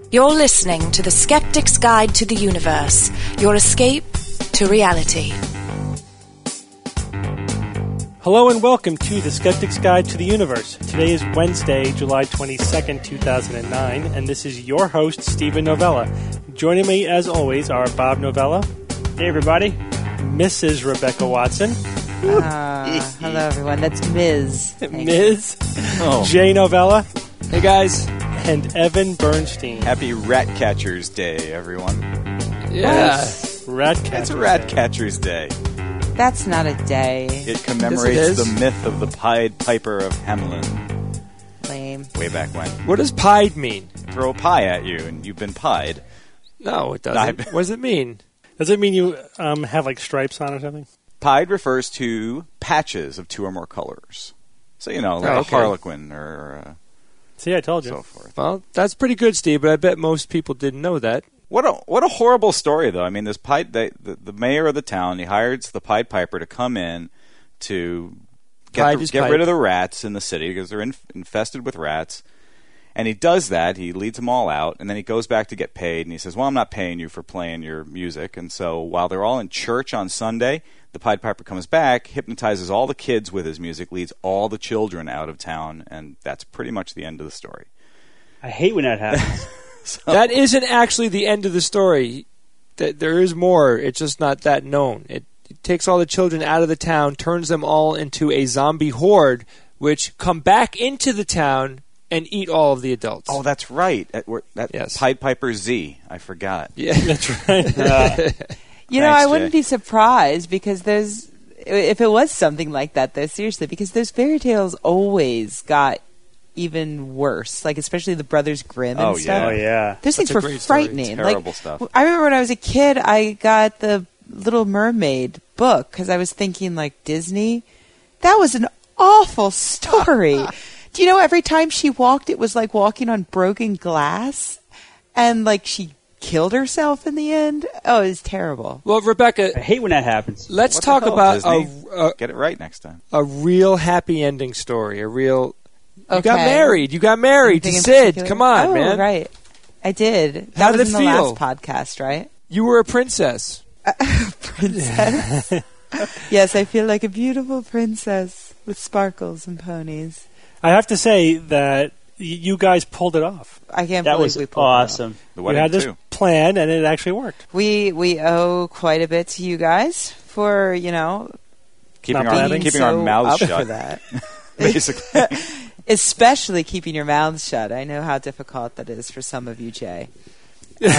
You're listening to The Skeptic's Guide to the Universe, your escape to reality. Hello and welcome to The Skeptic's Guide to the Universe. Today is Wednesday, July 22nd, 2009, and this is your host, Stephen Novella. Joining me, as always, are Bob Novella. Hey, everybody. Mrs. Rebecca Watson. Hello, everyone. That's Ms. Ms. Jay Novella. Hey, guys. And Evan Bernstein. Happy Ratcatcher's Day, everyone. Yeah. Ratcatcher. It's a Ratcatcher's Day. That's not a day. It commemorates the myth of the Pied Piper of Hamelin. Lame. Way back when. What does pied mean? Throw a pie at you and you've been pied. No, it doesn't. What does it mean? Does it mean you have like stripes on or something? Pied refers to patches of two or more colors. So, you know, like a harlequin or See, I told you. so forth. Well, that's pretty good, Steve, but I bet most people didn't know that. What a horrible story, though. I mean, this the mayor of the town, he hires the Pied Piper to come in to get rid of the rats in the city because they're infested with rats. And he does that. He leads them all out, and then he goes back to get paid. And he says, well, I'm not paying you for playing your music. And so while they're all in church on Sunday, the Pied Piper comes back, hypnotizes all the kids with his music, leads all the children out of town, and that's pretty much the end of the story. I hate when that happens. That isn't actually the end of the story. There is more. It's just not that known. It takes all the children out of the town, turns them all into a zombie horde, which come back into the town and eat all of the adults. Oh, that's right. Yes. Pied Piper Z. I forgot. Yeah, That's right. You know, I wouldn't be surprised because if it was something like that, though, seriously, because those fairy tales always got even worse, like especially the Brothers Grimm and stuff. Oh, yeah. Those things were frightening. Terrible stuff. I remember when I was a kid, I got the Little Mermaid book because I was thinking, like, Disney. That was an awful story. Do you know every time she walked, it was like walking on broken glass? And, like, she killed herself in the end? Oh, it was terrible. Well, Rebecca, I hate when that happens. let's What the talk hell, about Disney? Get it right next time. a real happy ending story. You Okay. got married. You got married to Anything in Sid. particular? Come on, oh, man. Right. I did. How That did was it in the feel? last podcast, right? You were a princess. Princess. Yes, I feel like a beautiful princess with sparkles and ponies. I have to say that you guys pulled it off. I can't That believe was we pulled awesome. The You wedding, had this too. plan, and it actually worked. We owe quite a bit to you guys for, you know, Keeping Not our being keeping so our mouths up for shut, that. basically. Especially keeping your mouths shut. I know how difficult that is for some of you, Jay. What?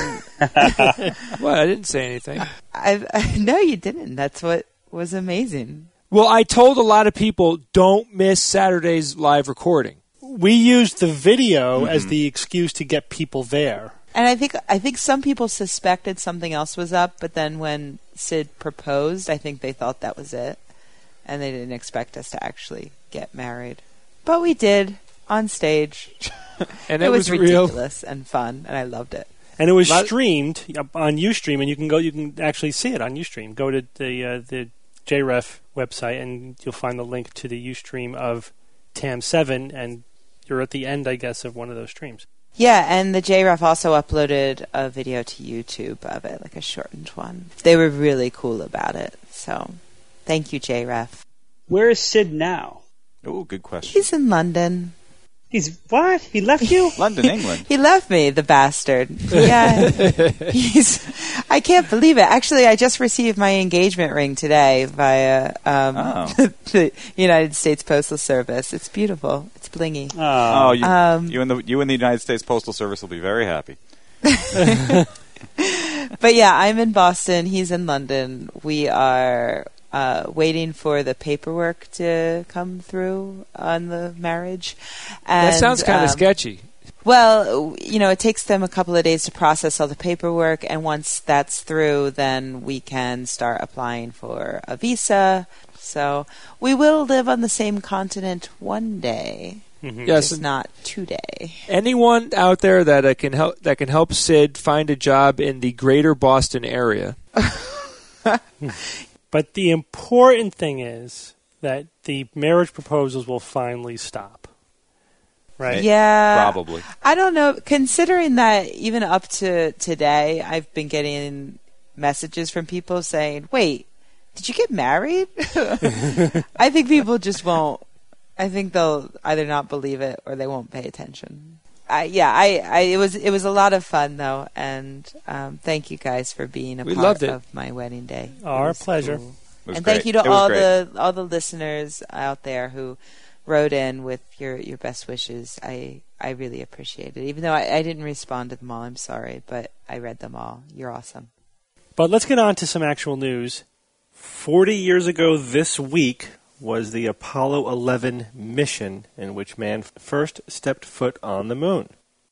I didn't say anything. No, you didn't. That's what was amazing. Well, I told a lot of people, don't miss Saturday's live recording. We used the video as the excuse to get people there. And I think some people suspected something else was up, but then when Sid proposed, I think they thought that was it. And they didn't expect us to actually get married. But we did on stage. And it was real. ridiculous and fun, and I loved it. And it was streamed on Ustream, and you can actually see it on Ustream. Go to the JREF website, and you'll find the link to the Ustream of TAM7, and you're at the end, I guess, of one of those streams. Yeah, and the JREF also uploaded a video to YouTube of it, like a shortened one. They were really cool about it, so thank you, JREF. Where is Sid now? Oh, good question. He's in London. He's what? He left you? London, England. He left me, the bastard. Yeah. I can't believe it. Actually, I just received my engagement ring today via the United States Postal Service. It's beautiful. It's blingy. Oh, You and the United States Postal Service will be very happy. But yeah, I'm in Boston. He's in London. We are waiting for the paperwork to come through on the marriage. And, That sounds kind of sketchy. Well, you know, it takes them a couple of days to process all the paperwork, and once that's through, then we can start applying for a visa. So we will live on the same continent one day. Yes, Just not today. anyone out there that can help Sid find a job in the greater Boston area. But the important thing is that the marriage proposals will finally stop. Right. Yeah. Probably. I don't know. Considering that even up to today, I've been getting messages from people saying, wait, did you get married? I think people just won't. I think they'll either not believe it or they won't pay attention. It was a lot of fun though, and thank you guys for being a part of my wedding day. Our pleasure. Cool. And thank you to all the listeners out there who wrote in with your best wishes. I really appreciate it. Even though I didn't respond to them all, I'm sorry, but I read them all. You're awesome. But let's get on to some actual news. 40 years ago this week was the Apollo 11 mission in which man first stepped foot on the moon.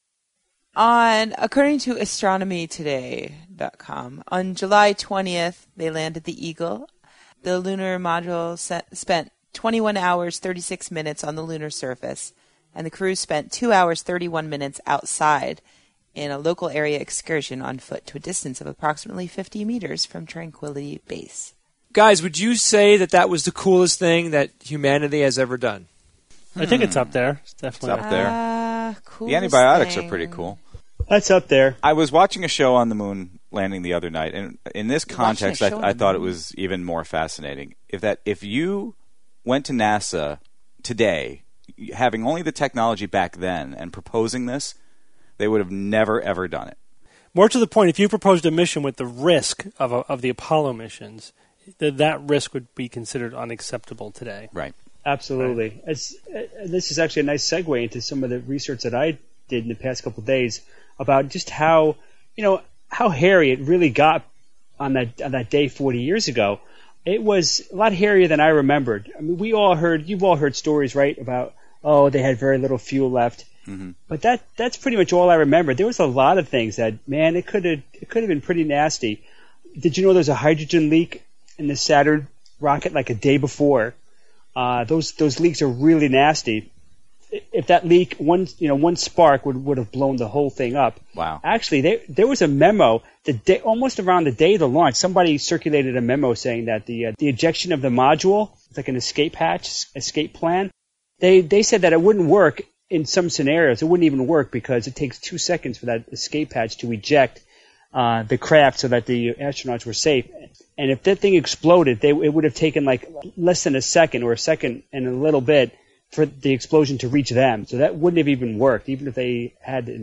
According to astronomytoday.com, on July 20th, they landed the Eagle. The lunar module spent 21 hours, 36 minutes on the lunar surface, and the crew spent 2 hours, 31 minutes outside in a local area excursion on foot to a distance of approximately 50 meters from Tranquility Base. Guys, would you say that was the coolest thing that humanity has ever done? I think it's up there. It's definitely up there. The antibiotics are pretty cool. That's up there. I was watching a show on the moon landing the other night, and in this context, I thought it was even more fascinating. If you went to NASA today, having only the technology back then, and proposing this, they would have never, ever done it. More to the point, if you proposed a mission with the risk of the Apollo missions, that risk would be considered unacceptable today. Right. Absolutely. This is actually a nice segue into some of the research that I did in the past couple of days about just how hairy it really got on that day 40 years ago. It was a lot hairier than I remembered. I mean, you've all heard stories, right, about, they had very little fuel left. Mm-hmm. But that's pretty much all I remember. There was a lot of things that, man, it could have been pretty nasty. Did you know there's a hydrogen leak in the Saturn rocket like a day before? Those leaks are really nasty. If that leak, one spark would have blown the whole thing up. Wow. Actually, there was a memo almost around the day of the launch. Somebody circulated a memo saying that the ejection of the module, it's like an escape plan. They said that it wouldn't work in some scenarios. It wouldn't even work because it takes 2 seconds for that escape hatch to eject the craft so that the astronauts were safe. And if that thing exploded, it would have taken like less than a second or a second and a little bit for the explosion to reach them. So that wouldn't have even worked, even if they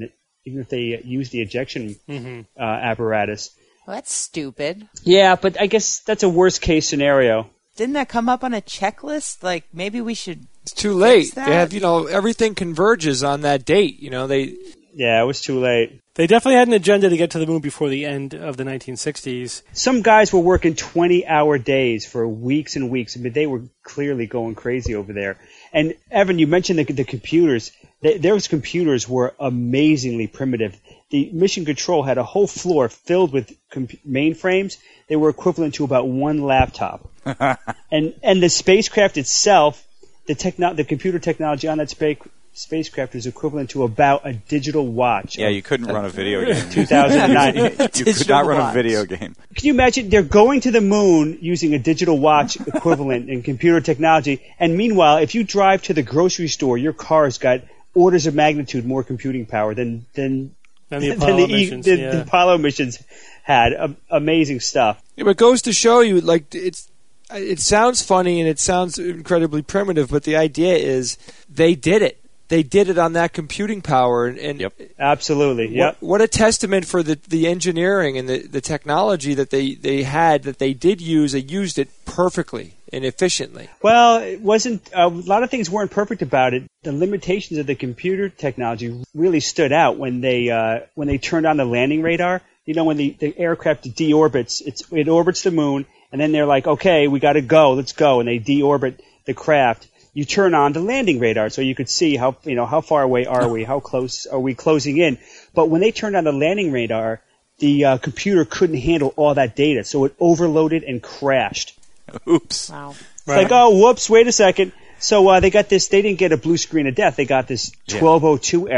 used the ejection apparatus. Well, that's stupid. Yeah, but I guess that's a worst case scenario. Didn't that come up on a checklist? Like, maybe we should. It's too late. They have, everything converges on that date. Yeah, it was too late. They definitely had an agenda to get to the moon before the end of the 1960s. Some guys were working 20-hour days for weeks and weeks. I mean, they were clearly going crazy over there. And Evan, you mentioned the computers. Those computers were amazingly primitive. The mission control had a whole floor filled with mainframes. They were equivalent to about one laptop. and the spacecraft itself, the computer technology on that spacecraft was equivalent to about a digital watch. Yeah, you couldn't run a video game. 2009. You could not run a video game. Can you imagine? They're going to the moon using a digital watch equivalent in computer technology, and meanwhile, if you drive to the grocery store, your car's got orders of magnitude more computing power than the Apollo missions. The Apollo missions had. Amazing stuff. Yeah, but it goes to show you, it sounds funny and it sounds incredibly primitive, but the idea is they did it. They did it on that computing power. And yep. Absolutely. Yep. What a testament for the engineering and the technology that they had, that they did use. They used it perfectly and efficiently. Well, it wasn't. A lot of things weren't perfect about it. The limitations of the computer technology really stood out when they turned on the landing radar. When the aircraft deorbits, it orbits the moon, and then they're like, okay, we got to go, let's go, and they deorbit the craft. You turn on the landing radar so you could see how far away are we, how close are we closing in. But when they turned on the landing radar, the computer couldn't handle all that data, so it overloaded and crashed. Oops. Wow. It's like, oh, whoops, wait a second. So they got this. They didn't get a blue screen of death. They got this 1202 error.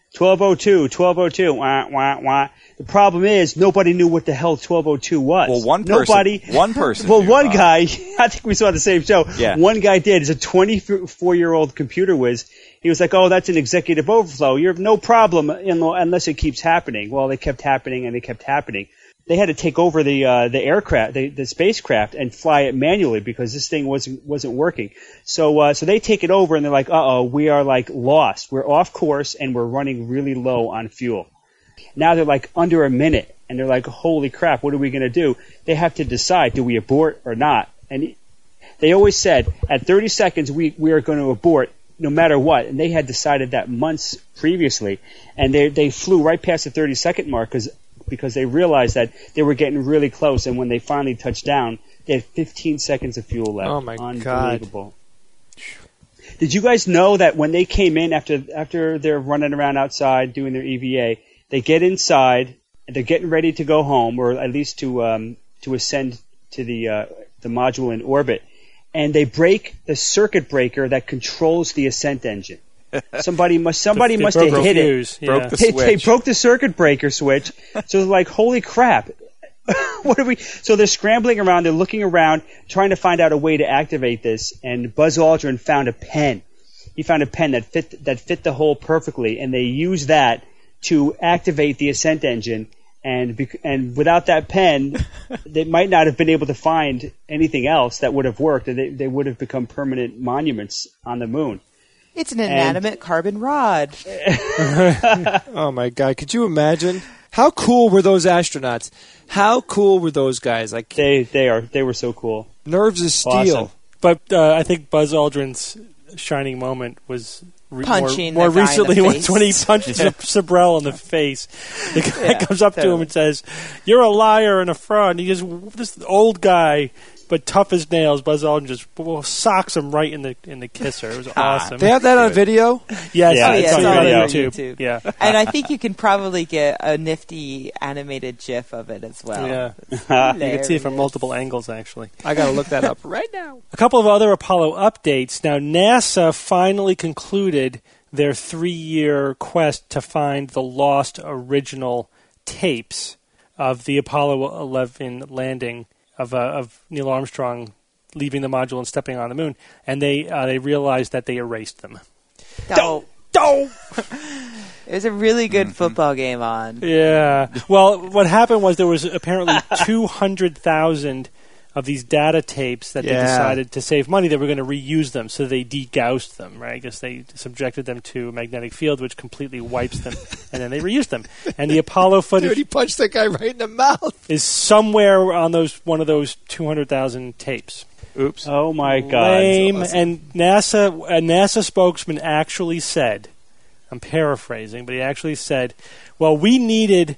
1202, 1202, wah, wah, wah. The problem is nobody knew what the hell 1202 was. Well, one person. Well, one guy, I think we saw the same show. Yeah. One guy did. He's a 24-year-old computer whiz. He was like, "Oh, that's an executive overflow. You're no problem unless it keeps happening." Well, it kept happening and it kept happening. They had to take over the aircraft, the spacecraft, and fly it manually because this thing wasn't working. So they take it over and they're like, "Uh-oh, we are like lost. We're off course and we're running really low on fuel." Now they're like under a minute and they're like, "Holy crap, what are we going to do?" They have to decide, do we abort or not? And they always said at 30 seconds we are going to abort no matter what. And they had decided that months previously, and they flew right past the 30-second mark because they realized that they were getting really close, and when they finally touched down, they had 15 seconds of fuel left. Oh, my Unbelievable. God. Did you guys know that when they came in after they're running around outside doing their EVA, they get inside, and they're getting ready to go home, or at least to ascend to the module in orbit, and they break the circuit breaker that controls the ascent engine. Somebody must have hit it. Broke the switch. They broke the circuit breaker switch. So they're like, "Holy crap! What are we?" So they're scrambling around. They're looking around, trying to find out a way to activate this. And Buzz Aldrin found a pen. He found a pen that fit the hole perfectly, and they used that to activate the ascent engine. And without that pen, they might not have been able to find anything else that would have worked. They would have become permanent monuments on the moon. It's an inanimate carbon rod. Oh, my God. Could you imagine? How cool were those astronauts? How cool were those guys? Like They were so cool. Nerves of steel. Awesome. But I think Buzz Aldrin's shining moment was punching more recently when he punched Yeah. Sabrell in the face. The guy comes up to him and says, "You're a liar and a fraud." And this old guy, but tough as nails, Buzz Aldrin just socks him right in the kisser. It was awesome. They have that on video? Yes, Yeah, it's on YouTube. Yeah. And I think you can probably get a nifty animated GIF of it as well. Yeah. You can see it from multiple angles, actually. I got to look that up right now. A couple of other Apollo updates. Now, NASA finally concluded their 3-year quest to find the lost original tapes of the Apollo 11 landing of Neil Armstrong leaving the module and stepping on the moon, and they realized that they erased them. It was a really good football game on. Yeah. Well, what happened was there was apparently 200,000 of these data tapes that they decided to save money. They were going to reuse them, so they degaussed them, right? I guess they subjected them to a magnetic field, which completely wipes them, and then they reused them. And the Apollo footage... Dude, he punched that guy right in the mouth. ...is somewhere on one of those 200,000 tapes. Oops. Oh, my God. Lame. Awesome. And a NASA spokesman actually said, I'm paraphrasing, but he actually said, well, we needed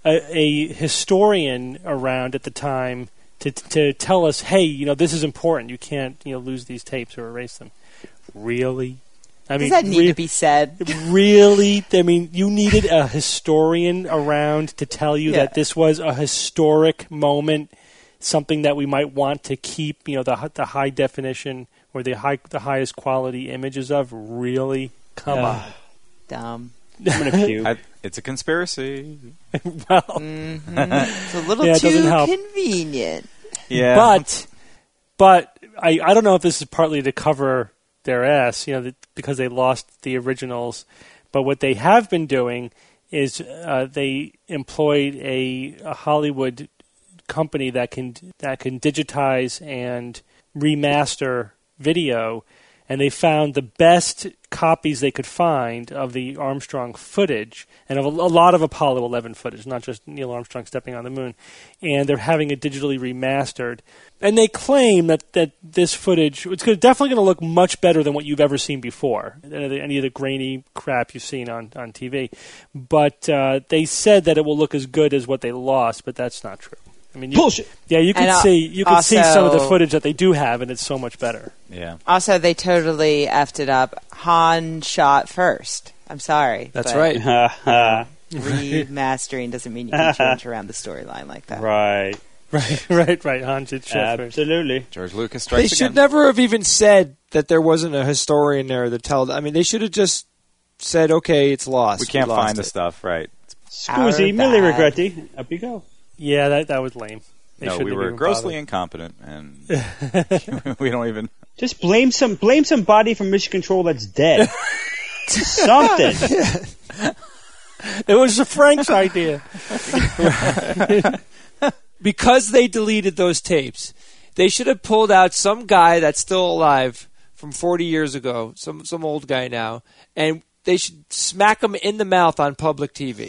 a historian around at the time to tell us, hey, this is important. You can't, lose these tapes or erase them. Really? Does that need to be said? Really? I mean, you needed a historian around to tell you that this was a historic moment, something that we might want to keep, the high definition or the highest quality images of. Really? Come on. Dumb. I'm going to puke. It's a conspiracy. Well, it's a little it doesn't too help. convenient. Yeah. But I don't know if this is partly to cover their ass, because they lost the originals. But what they have been doing is they employed a Hollywood company that can digitize and remaster video, and they found the best copies they could find of the Armstrong footage and of a lot of Apollo 11 footage, not just Neil Armstrong stepping on the moon. And they're having it digitally remastered. And they claim that this footage, it's definitely going to look much better than what you've ever seen before, any of the grainy crap you've seen on TV. But they said that it will look as good as what they lost, but that's not true. I mean, bullshit. Yeah, you can see some of the footage that they do have, and it's so much better. Yeah. Also, they totally effed it up. Han shot first. I'm sorry. That's right. Remastering doesn't mean you can change around the storyline like that. Right. Right. Han did shot first. Absolutely. George Lucas strikes They should again. never have even said that there wasn't a historian there to tell. I mean, they should have just said, okay, it's lost. We can't find the stuff, right? Scusi, milli regretti. Up you go. Yeah, that was lame. We were grossly incompetent, and we don't even... Just blame somebody from Mission Control that's dead. Something. It was Frank's idea. Because they deleted those tapes, they should have pulled out some guy that's still alive from 40 years ago, some old guy now, and they should smack him in the mouth on public TV.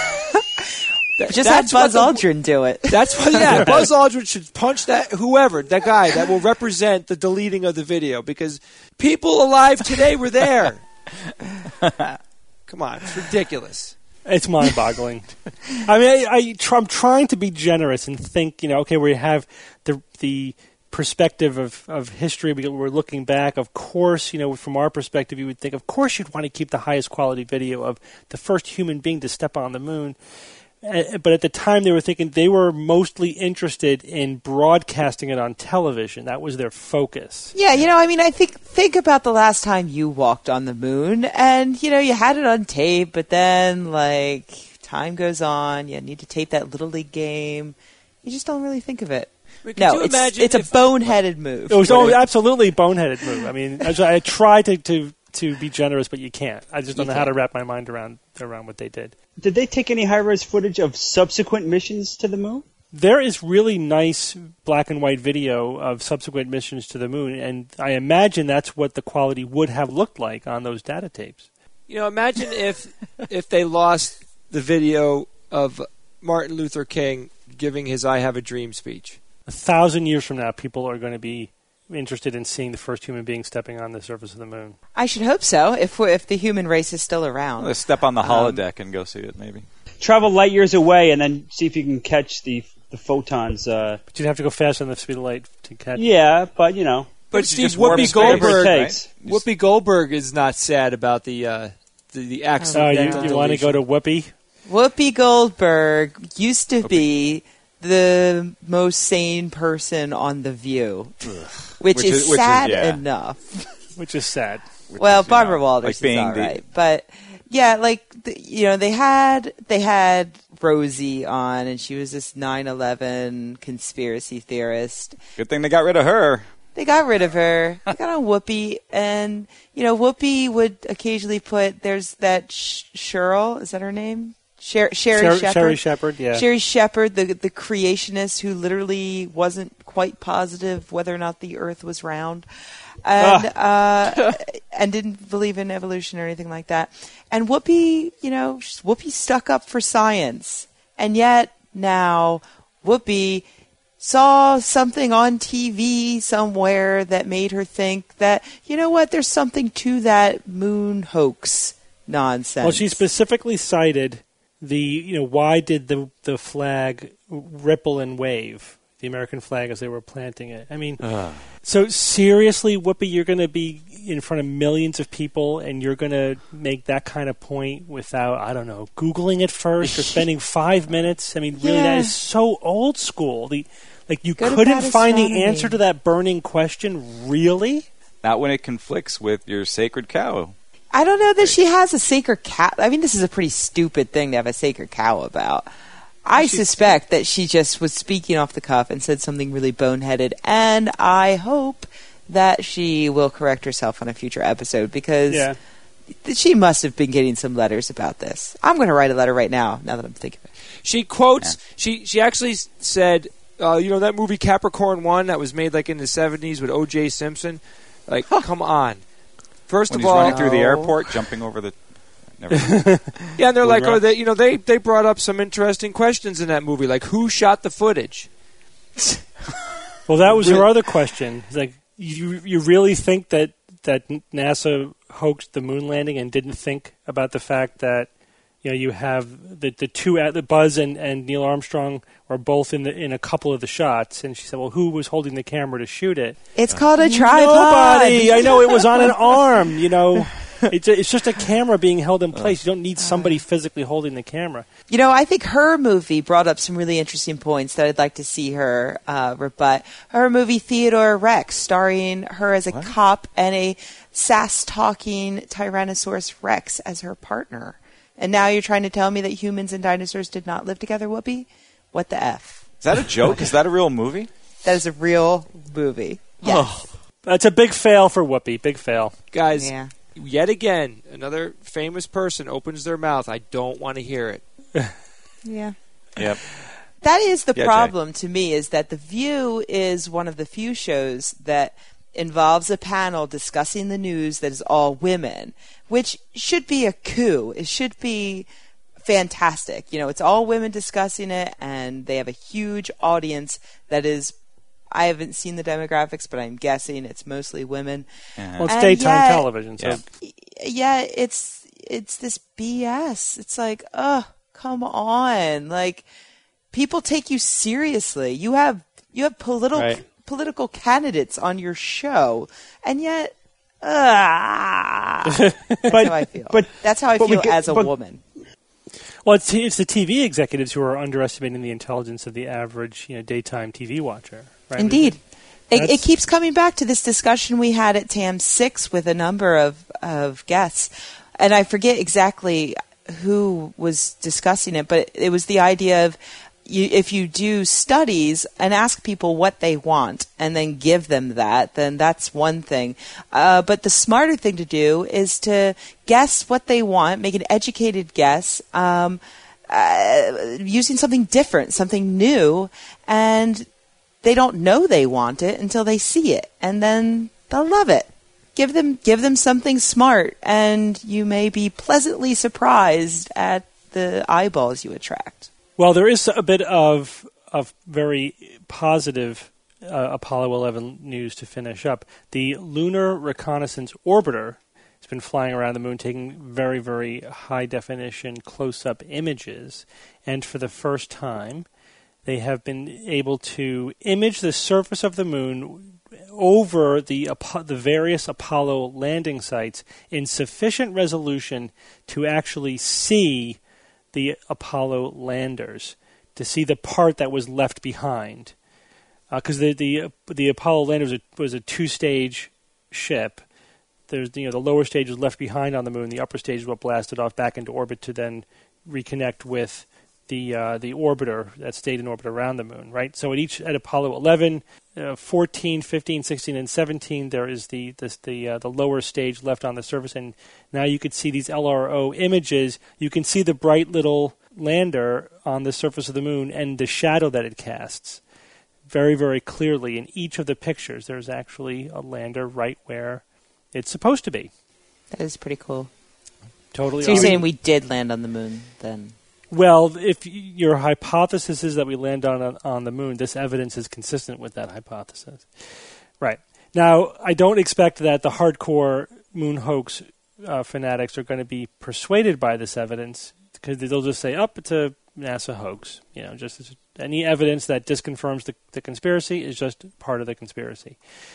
Just have Buzz Aldrin do it. That's what. Yeah, Buzz Aldrin should punch that guy that will represent the deleting of the video, because people alive today were there. Come on, it's ridiculous. It's mind-boggling. I mean, I'm trying to be generous and think, okay, we have the perspective of history. We're looking back. Of course, from our perspective, you would think, of course, you'd want to keep the highest quality video of the first human being to step on the moon. But at the time, they were thinking they were mostly interested in broadcasting it on television. That was their focus. Yeah, I think about the last time you walked on the moon, and you had it on tape, but then time goes on, you need to tape that Little League game. You just don't really think of it. No, it's a boneheaded move. It was absolutely a boneheaded move. I mean, I try to be generous, but you can't. I just don't know how to wrap my mind around what they did. Did they take any high-res footage of subsequent missions to the moon? There is really nice black and white video of subsequent missions to the moon, and I imagine that's what the quality would have looked like on those data tapes. Imagine if they lost the video of Martin Luther King giving his "I Have a Dream" speech. 1,000 years from now, people are going to be interested in seeing the first human being stepping on the surface of the moon. I should hope so, if the human race is still around. Let's step on the holodeck and go see it, maybe. Travel light years away and then see if you can catch the photons. But you'd have to go faster than the speed of light to catch. Yeah, but But Steve, Whoopi Goldberg is not sad about the accident. You want to go to Whoopi? Whoopi Goldberg used to be the most sane person on The View, which is sad enough. Which is sad. Well, Barbara Walters is all right, but yeah, they had Rosie on, and she was this 9/11 conspiracy theorist. Good thing they got rid of her. They got rid of her. They got on Whoopi, and Whoopi would occasionally there's that Cheryl, is that her name? Sherry Shepherd. Sherry Shepherd, yeah. Sherry Shepherd, the creationist who literally wasn't quite positive whether or not the Earth was round, and didn't believe in evolution or anything like that. And Whoopi, Whoopi stuck up for science, and yet now Whoopi saw something on TV somewhere that made her think that, there's something to that moon hoax nonsense. Well, she specifically cited why did the flag ripple and wave, the American flag, as they were planting it? I mean, so seriously, Whoopi, you're going to be in front of millions of people and you're going to make that kind of point without, I don't know, Googling it first or spending 5 minutes? I mean, really, that is so old school. You couldn't find the answer to that burning question, really? Not when it conflicts with your sacred cow. I don't know that she has a sacred cow. I mean, this is a pretty stupid thing to have a sacred cow about. I suspect that she just was speaking off the cuff and said something really boneheaded, and I hope that she will correct herself on a future episode, because she must have been getting some letters about this. I'm going to write a letter right now that I'm thinking of it. She quotes, she actually said, that movie Capricorn 1 that was made in the 70s with O.J. Simpson? Come on. First when of all, running through the airport, jumping over the. Yeah, and they're they brought up some interesting questions in that movie, like who shot the footage. Well, that was her other question. It's you really think that NASA hoaxed the moon landing and didn't think about the fact that you have the two, the Buzz and Neil Armstrong are both in a couple of the shots, and she said, "Well, who was holding the camera to shoot it?" It's called a tripod. Nobody. I know it was on an arm. It's just a camera being held in place. You don't need somebody physically holding the camera. I think her movie brought up some really interesting points that I'd like to see her rebut. Her movie Theodore Rex, starring her as a cop and a sass-talking Tyrannosaurus Rex as her partner. And now you're trying to tell me that humans and dinosaurs did not live together, Whoopi? What the F? Is that a joke? Is that a real movie? That is a real movie. Yes. Oh, that's a big fail for Whoopi. Big fail. Guys, yet again, another famous person opens their mouth. I don't want to hear it. Yeah. Yep. That is the problem to me, is that The View is one of the few shows that involves a panel discussing the news that is all women, which should be a coup. It should be fantastic. It's all women discussing it, and they have a huge audience that is, I haven't seen the demographics, but I'm guessing it's mostly women. Well, it's daytime television. So. Yeah, it's this BS. It's like, come on. Like, people take you seriously. You have political candidates on your show, and yet, that's how I feel. That's how I feel as a woman. Well, it's the TV executives who are underestimating the intelligence of the average, daytime TV watcher. Right? Indeed. It keeps coming back to this discussion we had at TAM 6 with a number of guests, and I forget exactly who was discussing it, but it was the idea of if you do studies and ask people what they want and then give them that, then that's one thing. But the smarter thing to do is to guess what they want, make an educated guess, using something different, something new, and they don't know they want it until they see it, and then they'll love it. Give them something smart, and you may be pleasantly surprised at the eyeballs you attract. Well, there is a bit of very positive Apollo 11 news to finish up. The Lunar Reconnaissance Orbiter has been flying around the moon, taking very, very high-definition close-up images, and for the first time, they have been able to image the surface of the moon over the various Apollo landing sites in sufficient resolution to actually see the Apollo landers, to see the part that was left behind. Because the Apollo lander was a two-stage ship. There's the lower stage was left behind on the moon. The upper stage is what blasted off back into orbit to then reconnect with the orbiter that stayed in orbit around the moon, right? So at Apollo 11, 14, 15, 16, and 17, there is the lower stage left on the surface, and now you could see these LRO images. You can see the bright little lander on the surface of the moon and the shadow that it casts very, very clearly. In each of the pictures, there's actually a lander right where it's supposed to be. That is pretty cool. Totally. So you're saying we did land on the moon then? Well, if your hypothesis is that we land on the moon, this evidence is consistent with that hypothesis. Right. Now, I don't expect that the hardcore moon hoax fanatics are going to be persuaded by this evidence, because they'll just say, it's a NASA hoax. Just any evidence that disconfirms the conspiracy is just part of the conspiracy.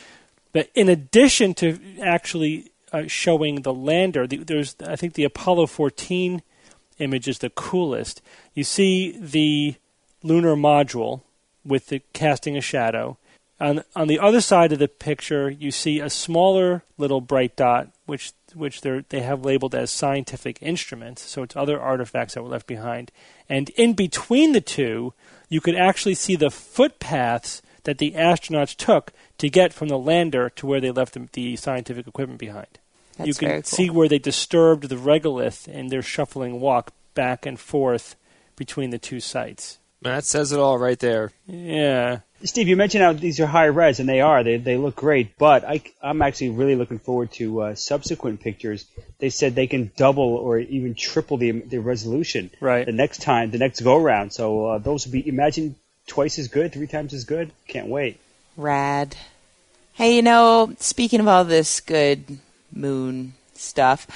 But in addition to actually showing the lander, there's, I think, the Apollo 14 image is the coolest. You see the lunar module with the casting a shadow. On the other side of the picture, you see a smaller little bright dot, which they have labeled as scientific instruments. So it's other artifacts that were left behind. And in between the two, you could actually see the footpaths that the astronauts took to get from the lander to where they left the scientific equipment behind. That's you can very cool. see where they disturbed the regolith in their shuffling walk back and forth between the two sites. That says it all right there. Yeah. Steve, you mentioned how these are high res, and they are. They look great, but I'm actually really looking forward to subsequent pictures. They said they can double or even triple the resolution the next go-around. So those would be, imagine, twice as good, 3 times as good. Can't wait. Rad. Hey, speaking of all this good moon stuff,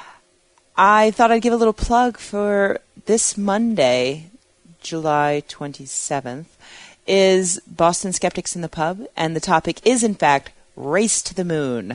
I thought I'd give a little plug for this Monday, July 27th, is Boston Skeptics in the Pub, and the topic is, in fact, Race to the Moon.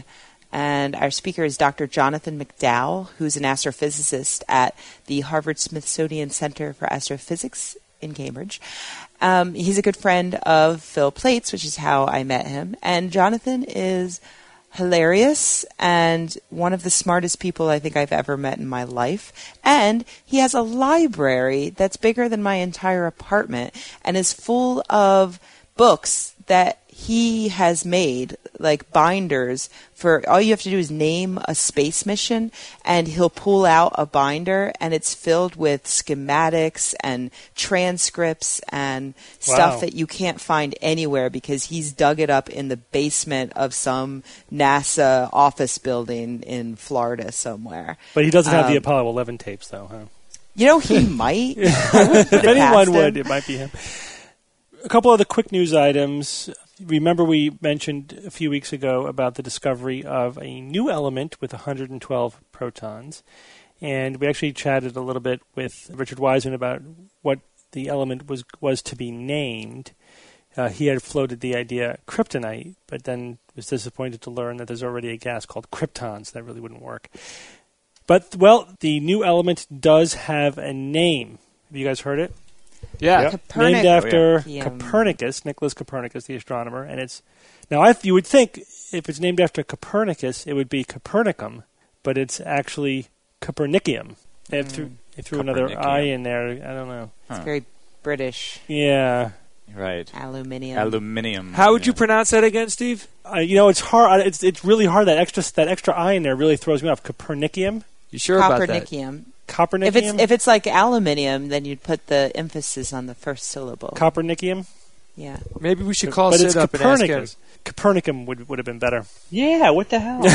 And our speaker is Dr. Jonathan McDowell, who's an astrophysicist at the Harvard-Smithsonian Center for Astrophysics in Cambridge. He's a good friend of Phil Plates, which is how I met him. And Jonathan is hilarious and one of the smartest people I think I've ever met in my life. And he has a library that's bigger than my entire apartment and is full of books that he has made, like binders for all you have to do is name a space mission, and he'll pull out a binder and it's filled with schematics and transcripts and stuff that you can't find anywhere because he's dug it up in the basement of some NASA office building in Florida somewhere. But he doesn't have the Apollo 11 tapes, though, huh? You know, he might. If anyone would, it might be him. A couple other quick news items. Remember we mentioned a few weeks ago about the discovery of a new element with 112 protons. And we actually chatted a little bit with Richard Wiseman about what the element was to be named. He had floated the idea kryptonite, but then was disappointed to learn that there's already a gas called krypton, so that really wouldn't work. But, well, the new element does have a name. Have you guys heard it? Yeah. Named after Copernicus, Nicholas Copernicus, the astronomer. And it's now, you would think if it's named after Copernicus, it would be Copernicum, but it's actually Copernicium. They threw another I in there. I don't know. It's very British. Yeah. Right. Aluminium. How would you pronounce that again, Steve? It's hard. It's really hard. That extra I in there really throws me off. Copernicium. You sure about that? Copernicium. Copernicium? If it's like aluminium, then you'd put the emphasis on the first syllable. Copernicium? Yeah. Maybe we should call Sid up and ask him. Copernicum would have been better. Yeah, what the hell?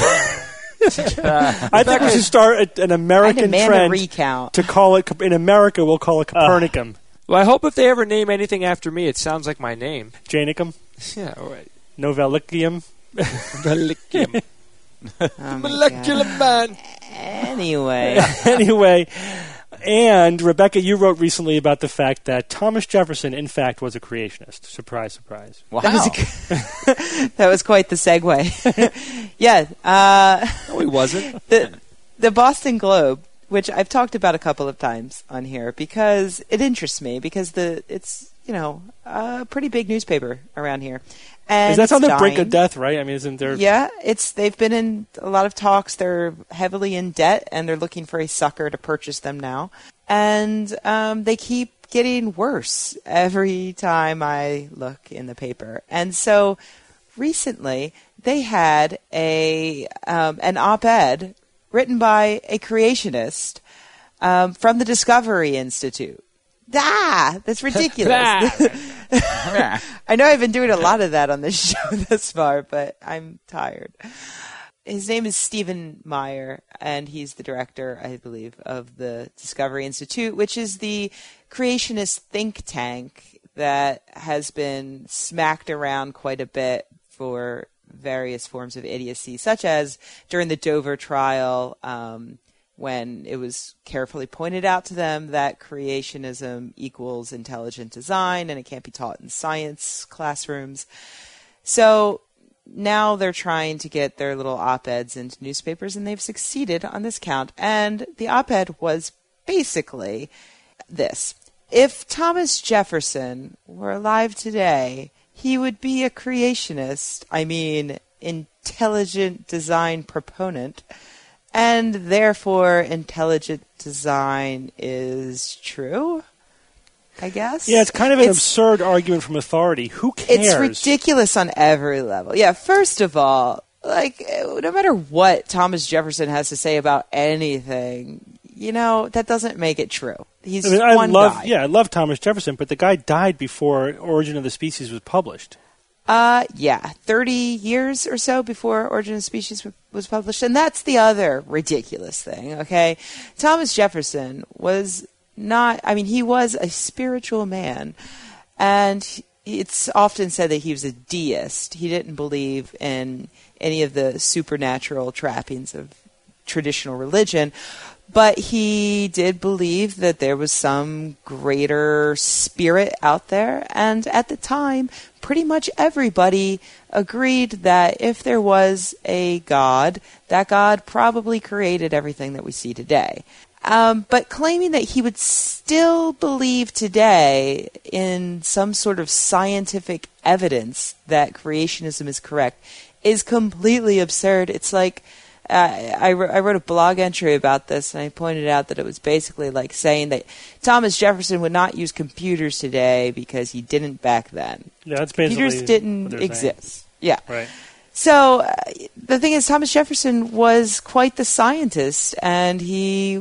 I think we should start an American trend recount. to call it, in America, we'll call it Copernicum. Well, I hope if they ever name anything after me, it sounds like my name. Janicum? Yeah, all right. Novalicium? Novalicium. Molecular man. Anyway, and Rebecca, you wrote recently about the fact that Thomas Jefferson, in fact, was a creationist. Surprise, surprise. Wow. That was quite the segue. Yeah. No, he wasn't. The Boston Globe, which I've talked about a couple of times on here because it interests me because it's a pretty big newspaper around here. And that's on the brink of death, right? I mean, isn't there? Yeah, they've been in a lot of talks. They're heavily in debt, and they're looking for a sucker to purchase them now. And they keep getting worse every time I look in the paper. And so recently, they had an op-ed written by a creationist from the Discovery Institute. That's ridiculous. I know I've been doing a lot of that on this show thus far, but I'm tired. His name is Stephen Meyer, and he's the director, I believe, of the Discovery Institute, which is the creationist think tank that has been smacked around quite a bit for various forms of idiocy, such as during the Dover trial, when it was carefully pointed out to them that creationism equals intelligent design and it can't be taught in science classrooms. So now they're trying to get their little op-eds into newspapers, and they've succeeded on this count. And the op-ed was basically this. If Thomas Jefferson were alive today, he would be a creationist, intelligent design proponent, and therefore intelligent design is true, I guess. Yeah, it's kind of an absurd argument from authority. Who cares? It's ridiculous on every level. Yeah, first of all, no matter what Thomas Jefferson has to say about anything, that doesn't make it true. He's one guy. Yeah, I love Thomas Jefferson, but the guy died before Origin of the Species was published. 30 years or so before Origin of Species was published. And that's the other ridiculous thing, okay? Thomas Jefferson was he was a spiritual man. And it's often said that he was a deist. He didn't believe in any of the supernatural trappings of traditional religion. But he did believe that there was some greater spirit out there. And at the time, pretty much everybody agreed that if there was a God, that God probably created everything that we see today. But claiming that he would still believe today in some sort of scientific evidence that creationism is correct is completely absurd. It's like... I wrote a blog entry about this, and I pointed out that it was basically like saying that Thomas Jefferson would not use computers today because he didn't back then. Yeah, that's basically computers didn't exist. Yeah. Right. So the thing is, Thomas Jefferson was quite the scientist, and he,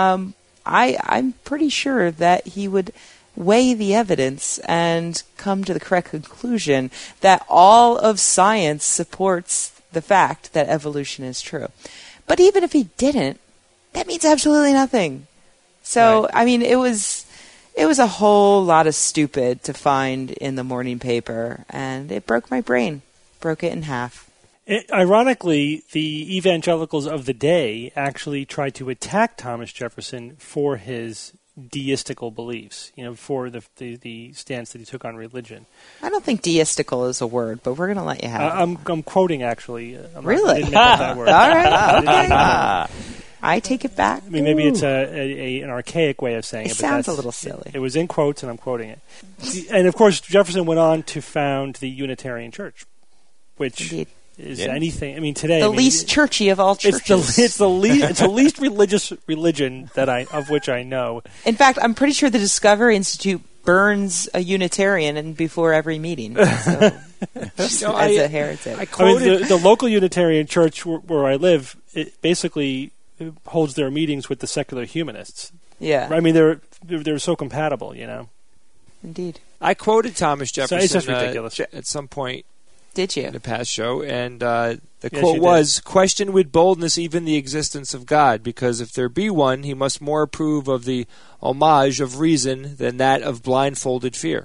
I'm pretty sure that he would weigh the evidence and come to the correct conclusion that all of science supports the fact that evolution is true. But even if he didn't, that means absolutely nothing. So, right. I mean, it was a whole lot of stupid to find in the morning paper, and it broke my brain. Broke it in half. Ironically, the evangelicals of the day actually tried to attack Thomas Jefferson for his deistical beliefs, for the stance that he took on religion. I don't think deistical is a word, but we're going to let you have it. I'm quoting, actually. Really? I didn't make up that word. All right. I take it back. I mean, maybe it's an archaic way of saying it. It sounds a little silly. It was in quotes, and I'm quoting it. And, of course, Jefferson went on to found the Unitarian Church, which... Indeed. Is anything? I mean, today the least churchy of all churches. It's the least religious religion of which I know. In fact, I'm pretty sure the Discovery Institute burns a Unitarian before every meeting. So, as a heretic. The local Unitarian church where I live, it basically holds their meetings with the secular humanists. Yeah, I mean they're so compatible, Indeed. I quoted Thomas Jefferson. So it's just ridiculous. At some point. Did you? In a past show, and the quote was, "Question with boldness even the existence of God, because if there be one, he must more approve of the homage of reason than that of blindfolded fear."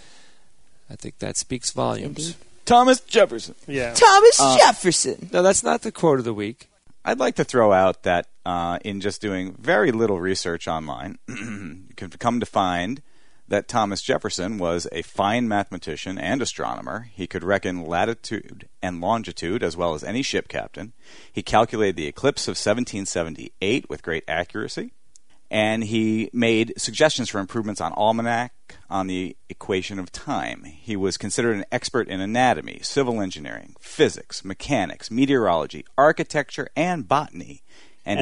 I think that speaks volumes. Indeed. Thomas Jefferson. Yeah. Thomas Jefferson. No, that's not the quote of the week. I'd like to throw out that in just doing very little research online, you can come to find that Thomas Jefferson was a fine mathematician and astronomer. He could reckon latitude and longitude as well as any ship captain. He calculated the eclipse of 1778 with great accuracy. And he made suggestions for improvements on almanac, on the equation of time. He was considered an expert in anatomy, civil engineering, physics, mechanics, meteorology, architecture, and botany. And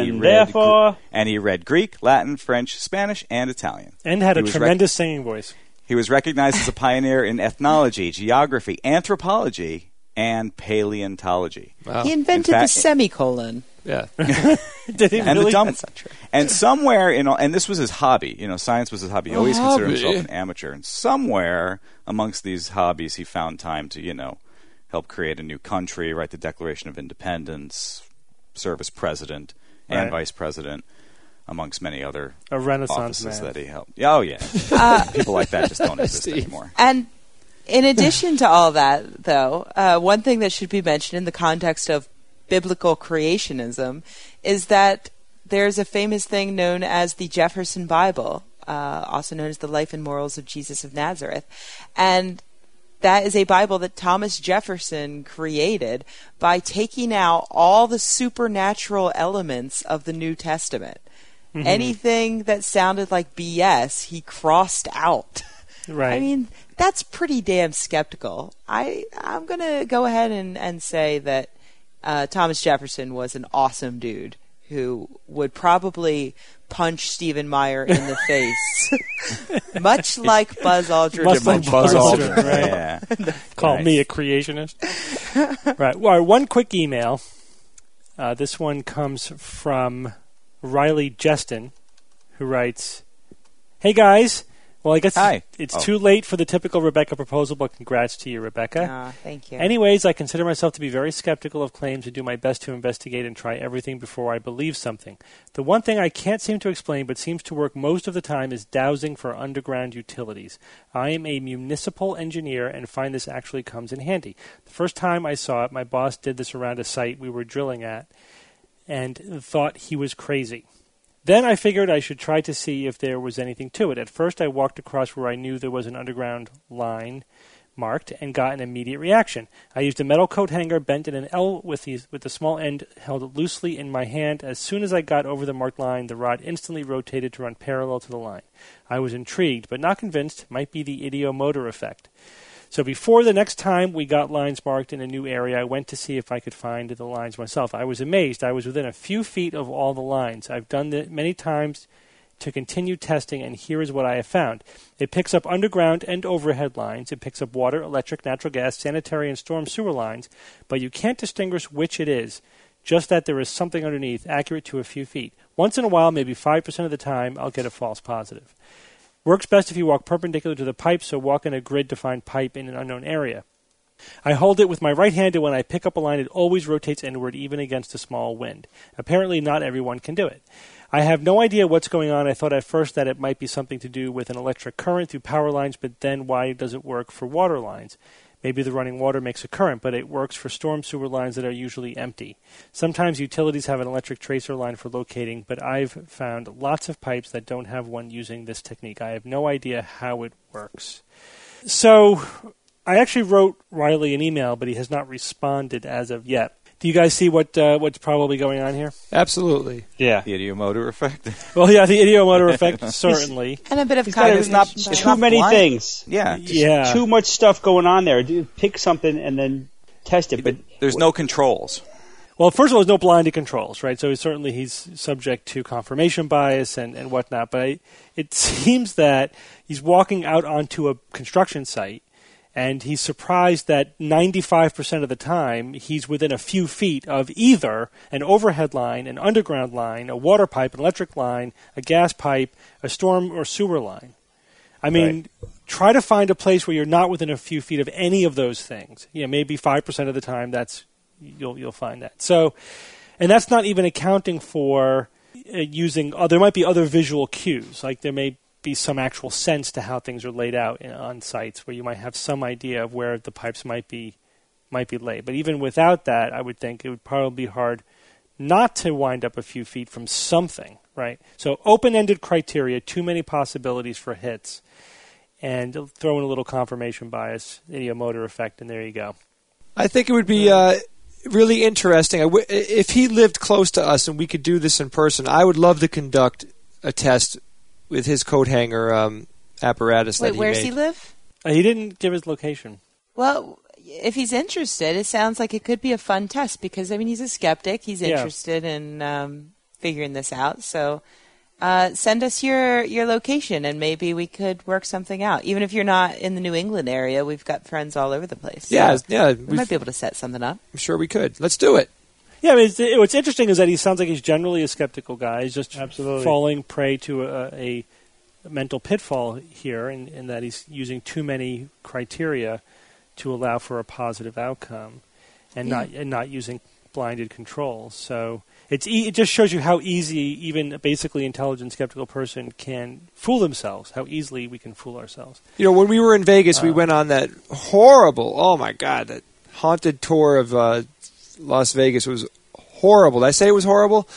he read Greek, Latin, French, Spanish, and Italian. And had a tremendous singing voice. He was recognized as a pioneer in ethnology, geography, anthropology, and paleontology. Wow. He invented the semicolon. Yeah. Did he really? That's not true. And somewhere, and this was his hobby. Science was his hobby. He always considered himself an amateur. And somewhere amongst these hobbies, he found time to, help create a new country, write the Declaration of Independence, serve as president and vice president, amongst many other a Renaissance offices man that he held. Oh, yeah. People like that just don't exist anymore. And in addition to all that, though, one thing that should be mentioned in the context of biblical creationism is that there's a famous thing known as the Jefferson Bible, also known as the Life and Morals of Jesus of Nazareth. And that is a Bible that Thomas Jefferson created by taking out all the supernatural elements of the New Testament. Mm-hmm. Anything that sounded like BS, he crossed out. Right. I mean, that's pretty damn skeptical. I'm going to go ahead and say that Thomas Jefferson was an awesome dude who would probably punch Stephen Meyer in the face, much like Buzz Aldrin. Much like Buzz Aldrin, right? Yeah. Call me a creationist. Right. Well, one quick email. This one comes from Riley Jeston, who writes, "Hey guys, well, I guess it's too late for the typical Rebecca proposal, but congrats to you, Rebecca. Thank you. Anyways, I consider myself to be very skeptical of claims and do my best to investigate and try everything before I believe something. The one thing I can't seem to explain but seems to work most of the time is dowsing for underground utilities. I am a municipal engineer and find this actually comes in handy. The first time I saw it, my boss did this around a site we were drilling at and thought he was crazy. Then I figured I should try to see if there was anything to it. At first, I walked across where I knew there was an underground line marked and got an immediate reaction. I used a metal coat hanger bent in an L with the small end held loosely in my hand. As soon as I got over the marked line, the rod instantly rotated to run parallel to the line. I was intrigued, but not convinced. It might be the ideomotor effect. So before the next time we got lines marked in a new area, I went to see if I could find the lines myself. I was amazed. I was within a few feet of all the lines. I've done that many times to continue testing, and here is what I have found. It picks up underground and overhead lines. It picks up water, electric, natural gas, sanitary, and storm sewer lines, but you can't distinguish which it is, just that there is something underneath, accurate to a few feet. Once in a while, maybe 5% of the time, I'll get a false positive. Works best if you walk perpendicular to the pipe, so walk in a grid-defined pipe in an unknown area. I hold it with my right hand, and when I pick up a line, it always rotates inward, even against a small wind. Apparently, not everyone can do it. I have no idea what's going on. I thought at first that it might be something to do with an electric current through power lines, but then why does it work for water lines? Maybe the running water makes a current, but it works for storm sewer lines that are usually empty. Sometimes utilities have an electric tracer line for locating, but I've found lots of pipes that don't have one using this technique. I have no idea how it works. So I actually wrote Riley an email, but he has not responded as of yet. Do you guys see what's probably going on here? Absolutely. Yeah. The ideomotor effect. Well, yeah, the ideomotor effect, certainly. And a bit of There's not too many things. Yeah. Yeah. Too much stuff going on there. Pick something and then test it. But there's no controls. Well, first of all, there's no blinded controls, right? So he's subject to confirmation bias and whatnot. But it seems that he's walking out onto a construction site, and he's surprised that 95% of the time he's within a few feet of either an overhead line, an underground line, a water pipe, an electric line, a gas pipe, a storm or sewer line. I mean, Try to find a place where you're not within a few feet of any of those things. Maybe 5% of the time you'll find that. So, and that's not even accounting for using. There might be other visual cues, like there may be some actual sense to how things are laid out on sites where you might have some idea of where the pipes might be laid. But even without that, I would think it would probably be hard not to wind up a few feet from something, right? So open-ended criteria, too many possibilities for hits, and throw in a little confirmation bias, ideomotor effect, and there you go. I think it would be really interesting. If he lived close to us and we could do this in person, I would love to conduct a test with his coat hanger apparatus that he made. Wait, where does he live? He didn't give his location. Well, if he's interested, it sounds like it could be a fun test because, he's a skeptic. He's interested in figuring this out. So send us your location and maybe we could work something out. Even if you're not in the New England area, we've got friends all over the place. Yeah, We might be able to set something up. I'm sure we could. Let's do it. Yeah, what's interesting is that he sounds like he's generally a skeptical guy. He's just falling prey to a mental pitfall here in that he's using too many criteria to allow for a positive outcome and not using blinded controls. So it just shows you how easy even a basically intelligent skeptical person can fool themselves, how easily we can fool ourselves. When we were in Vegas, we went on that horrible, that haunted tour of Las Vegas. It was horrible. Did I say it was horrible?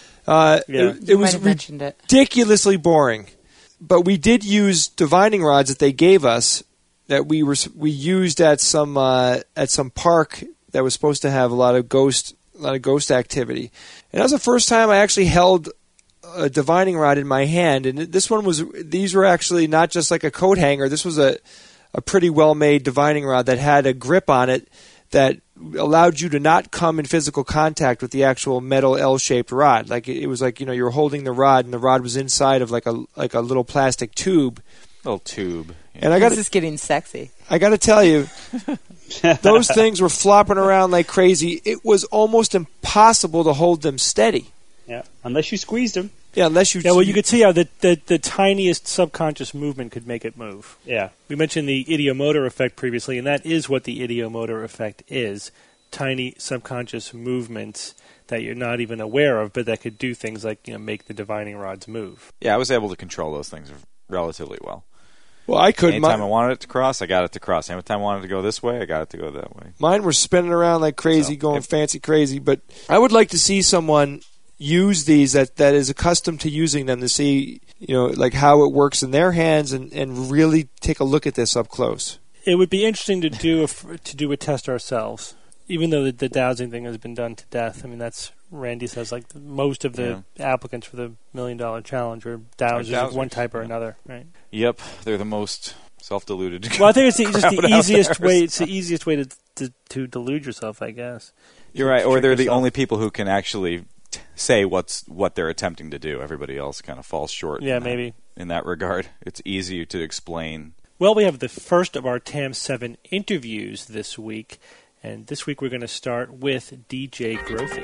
It was ridiculously boring. But we did use divining rods that they gave us that we used at some park that was supposed to have a lot of ghost activity. And that was the first time I actually held a divining rod in my hand. And these were actually not just like a coat hanger. This was a pretty well-made divining rod that had a grip on it that allowed you to not come in physical contact with the actual metal L-shaped rod. Like it was like, you were holding the rod and the rod was inside of like a little plastic tube. Little tube. Yeah. And this is getting sexy. I got to tell you, those things were flopping around like crazy. It was almost impossible to hold them steady. Yeah, unless you squeezed them. Yeah, unless you... Yeah, well, you could see how the tiniest subconscious movement could make it move. Yeah. We mentioned the ideomotor effect previously, and that is what the ideomotor effect is. Tiny subconscious movements that you're not even aware of, but that could do things like make the divining rods move. Yeah, I was able to control those things relatively well. Well, I couldn't. Anytime I wanted it to cross, I got it to cross. Anytime I wanted it to go this way, I got it to go that way. Mine were spinning around like crazy, fancy crazy. But I would like to see someone use these that is accustomed to using them to see, like how it works in their hands and really take a look at this up close. It would be interesting to do a test ourselves, even though the dowsing thing has been done to death. I mean, that's Randy says like most of the applicants for the $1 Million Challenge are dowsers of one type or another, right? Yep, they're the most self-deluded. Well, I think it's just the easiest way. It's the easiest way to delude yourself, I guess. You're right, or they're the only people who can actually say what they're attempting to do. Everybody else kind of falls short. Yeah, maybe in that regard, it's easier to explain. Well, we have the first of our TAM7 interviews this week, and this week we're going to start with DJ Grothe.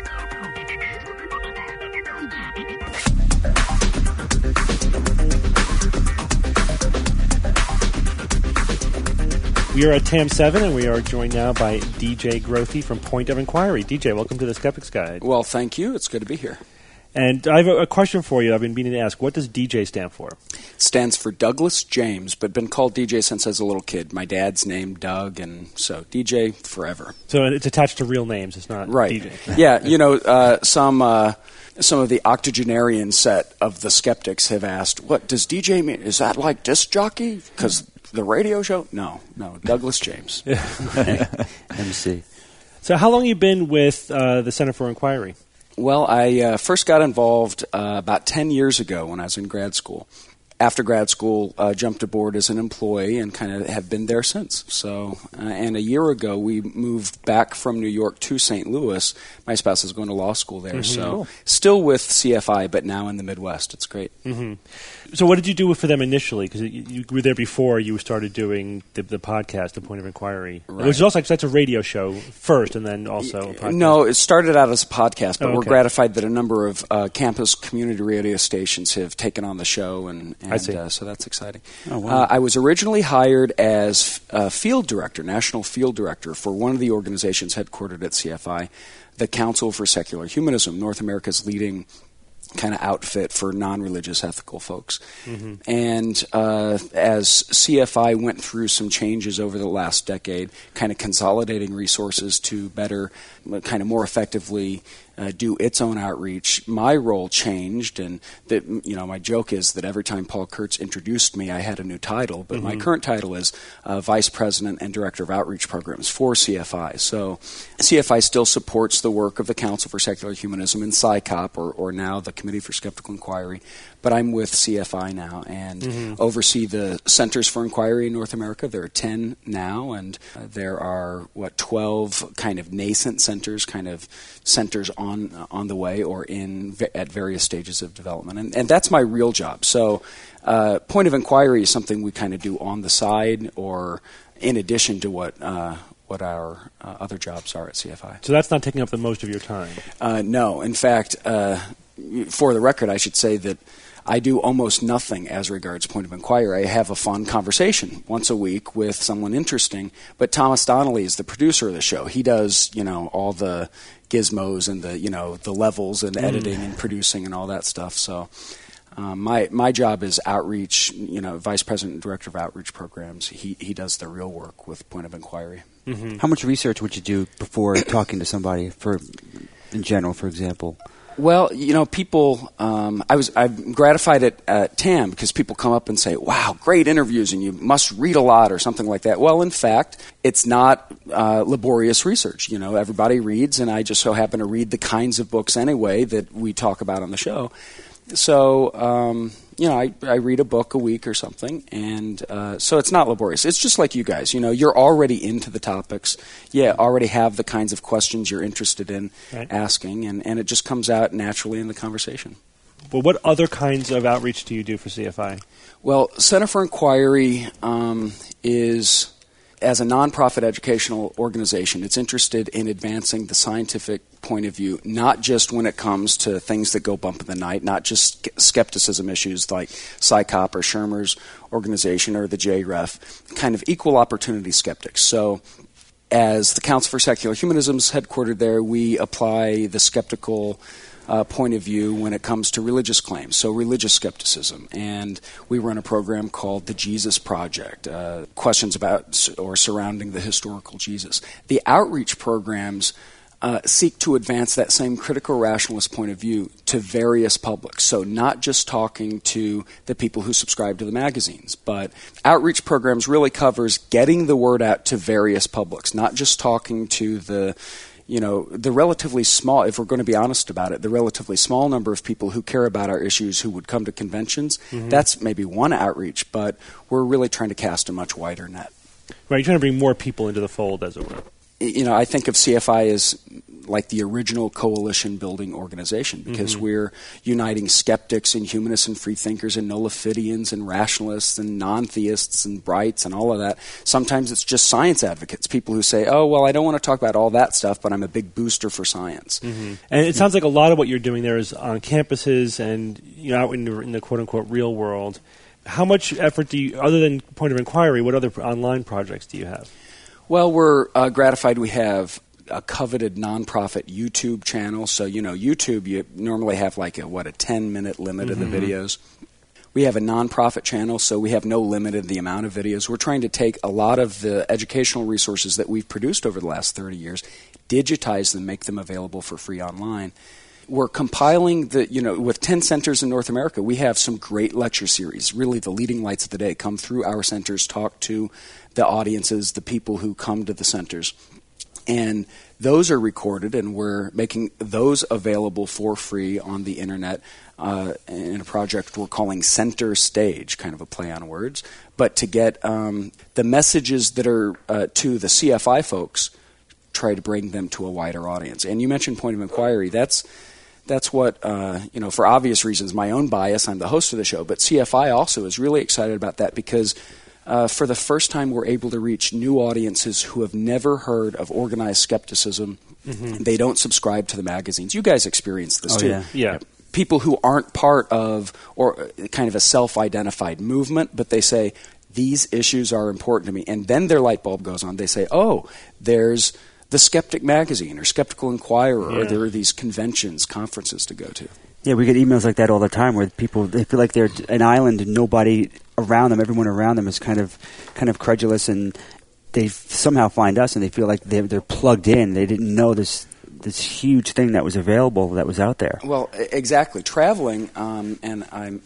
We are at TAM7, and we are joined now by DJ Grothe from Point of Inquiry. DJ, welcome to the Skeptic's Guide. Well, thank you. It's good to be here. And I have a question for you I've been meaning to ask. What does DJ stand for? It stands for Douglas James, but been called DJ since I was a little kid. My dad's name, Doug, and so DJ forever. So it's attached to real names. It's not right. DJ. Yeah, some of the octogenarian set of the skeptics have asked, what does DJ mean? Is that like disc jockey? Because the radio show? No, Douglas James. MC. So how long have you been with the Center for Inquiry? Well, I first got involved about 10 years ago when I was in grad school. After grad school, jumped aboard as an employee and kind of have been there since. So, and a year ago, we moved back from New York to St. Louis. My spouse is going to law school there, so still with CFI, but now in the Midwest. It's great. Mm-hmm. So what did you do for them initially? Because you were there before you started doing the podcast, The Point of Inquiry. Right. Which is also, that's a radio show first and then also a podcast. No, it started out as a podcast, but we're gratified that a number of campus community radio stations have taken on the show, and so that's exciting. Oh, wow. I was originally hired as field director, national field director, for one of the organizations headquartered at CFI, the Council for Secular Humanism, North America's leading kind of outfit for non-religious ethical folks. Mm-hmm. And as CFI went through some changes over the last decade, kind of consolidating resources to better, kind of more effectively do its own outreach, my role changed, and that my joke is that every time Paul Kurtz introduced me, I had a new title, but my current title is Vice President and Director of Outreach Programs for CFI. So CFI still supports the work of the Council for Secular Humanism and SciCop, or now the Committee for Skeptical Inquiry, but I'm with CFI now and oversee the Centers for Inquiry in North America. There are 10 now, and there are, 12 kind of nascent centers, kind of centers on the way or at various stages of development. And that's my real job. So Point of Inquiry is something we kind of do on the side or in addition to what our other jobs are at CFI. So that's not taking up the most of your time? No. In fact, for the record, I should say that I do almost nothing as regards Point of Inquiry. I have a fun conversation once a week with someone interesting, but Thomas Donnelly is the producer of the show. He does, all the gizmos and the levels and editing and producing and all that stuff. So my job is outreach, Vice President and Director of Outreach Programs. He does the real work with Point of Inquiry. Mm-hmm. How much research would you do before talking to somebody, in general, for example? Well, people, I'm gratified at TAM because people come up and say, wow, great interviews and you must read a lot or something like that. Well, in fact, it's not laborious research. Everybody reads, and I just so happen to read the kinds of books anyway that we talk about on the show. So, I read a book a week or something, and so it's not laborious. It's just like you guys. You're already into the topics. Already have the kinds of questions you're interested in asking, and it just comes out naturally in the conversation. Well, what other kinds of outreach do you do for CFI? Well, Center for Inquiry is, as a nonprofit educational organization, it's interested in advancing the scientific point of view, not just when it comes to things that go bump in the night, not just skepticism issues like SciCop or Shermer's organization or the JREF, kind of equal opportunity skeptics. So as the Council for Secular Humanism is headquartered there, we apply the skeptical point of view when it comes to religious claims, so religious skepticism. And we run a program called the Jesus Project, questions about or surrounding the historical Jesus. The outreach programs seek to advance that same critical rationalist point of view to various publics. So not just talking to the people who subscribe to the magazines, but outreach programs really covers getting the word out to various publics, not just talking to the relatively small, if we're going to be honest about it, the relatively small number of people who care about our issues who would come to conventions. Mm-hmm. That's maybe one outreach, but we're really trying to cast a much wider net. Right, you're trying to bring more people into the fold, as it were. I think of CFI as like the original coalition-building organization because we're uniting skeptics and humanists and freethinkers and nullifidians and rationalists and non-theists and brights and all of that. Sometimes it's just science advocates, people who say, oh, well, I don't want to talk about all that stuff, but I'm a big booster for science. Mm-hmm. And it sounds like a lot of what you're doing there is on campuses and out in the quote-unquote real world. How much effort do you, other than Point of Inquiry, what other online projects do you have? Well, we're gratified we have a coveted nonprofit YouTube channel. So, YouTube, you normally have like a 10-minute limit of the videos. We have a nonprofit channel, so we have no limit in the amount of videos. We're trying to take a lot of the educational resources that we've produced over the last 30 years, digitize them, make them available for free online. We're compiling with 10 centers in North America, we have some great lecture series. Really, the leading lights of the day come through our centers, talk to the audiences, the people who come to the centers. And those are recorded, and we're making those available for free on the internet in a project we're calling Center Stage, kind of a play on words. But to get the messages that are to the CFI folks, try to bring them to a wider audience. And you mentioned Point of Inquiry. That's what, for obvious reasons, my own bias, I'm the host of the show, but CFI also is really excited about that because for the first time we're able to reach new audiences who have never heard of organized skepticism. Mm-hmm. They don't subscribe to the magazines. You guys experience this too. Yeah. People who aren't part of or kind of a self-identified movement, but they say, these issues are important to me. And then their light bulb goes on. They say, oh, there's the Skeptic magazine or Skeptical Inquirer, or there are these conventions, conferences to go to. Yeah, we get emails like that all the time where they feel like they're an island and nobody around them, everyone around them is kind of credulous, and they somehow find us and they feel like they're plugged in. They didn't know this huge thing that was available, that was out there. Well, exactly. Traveling, and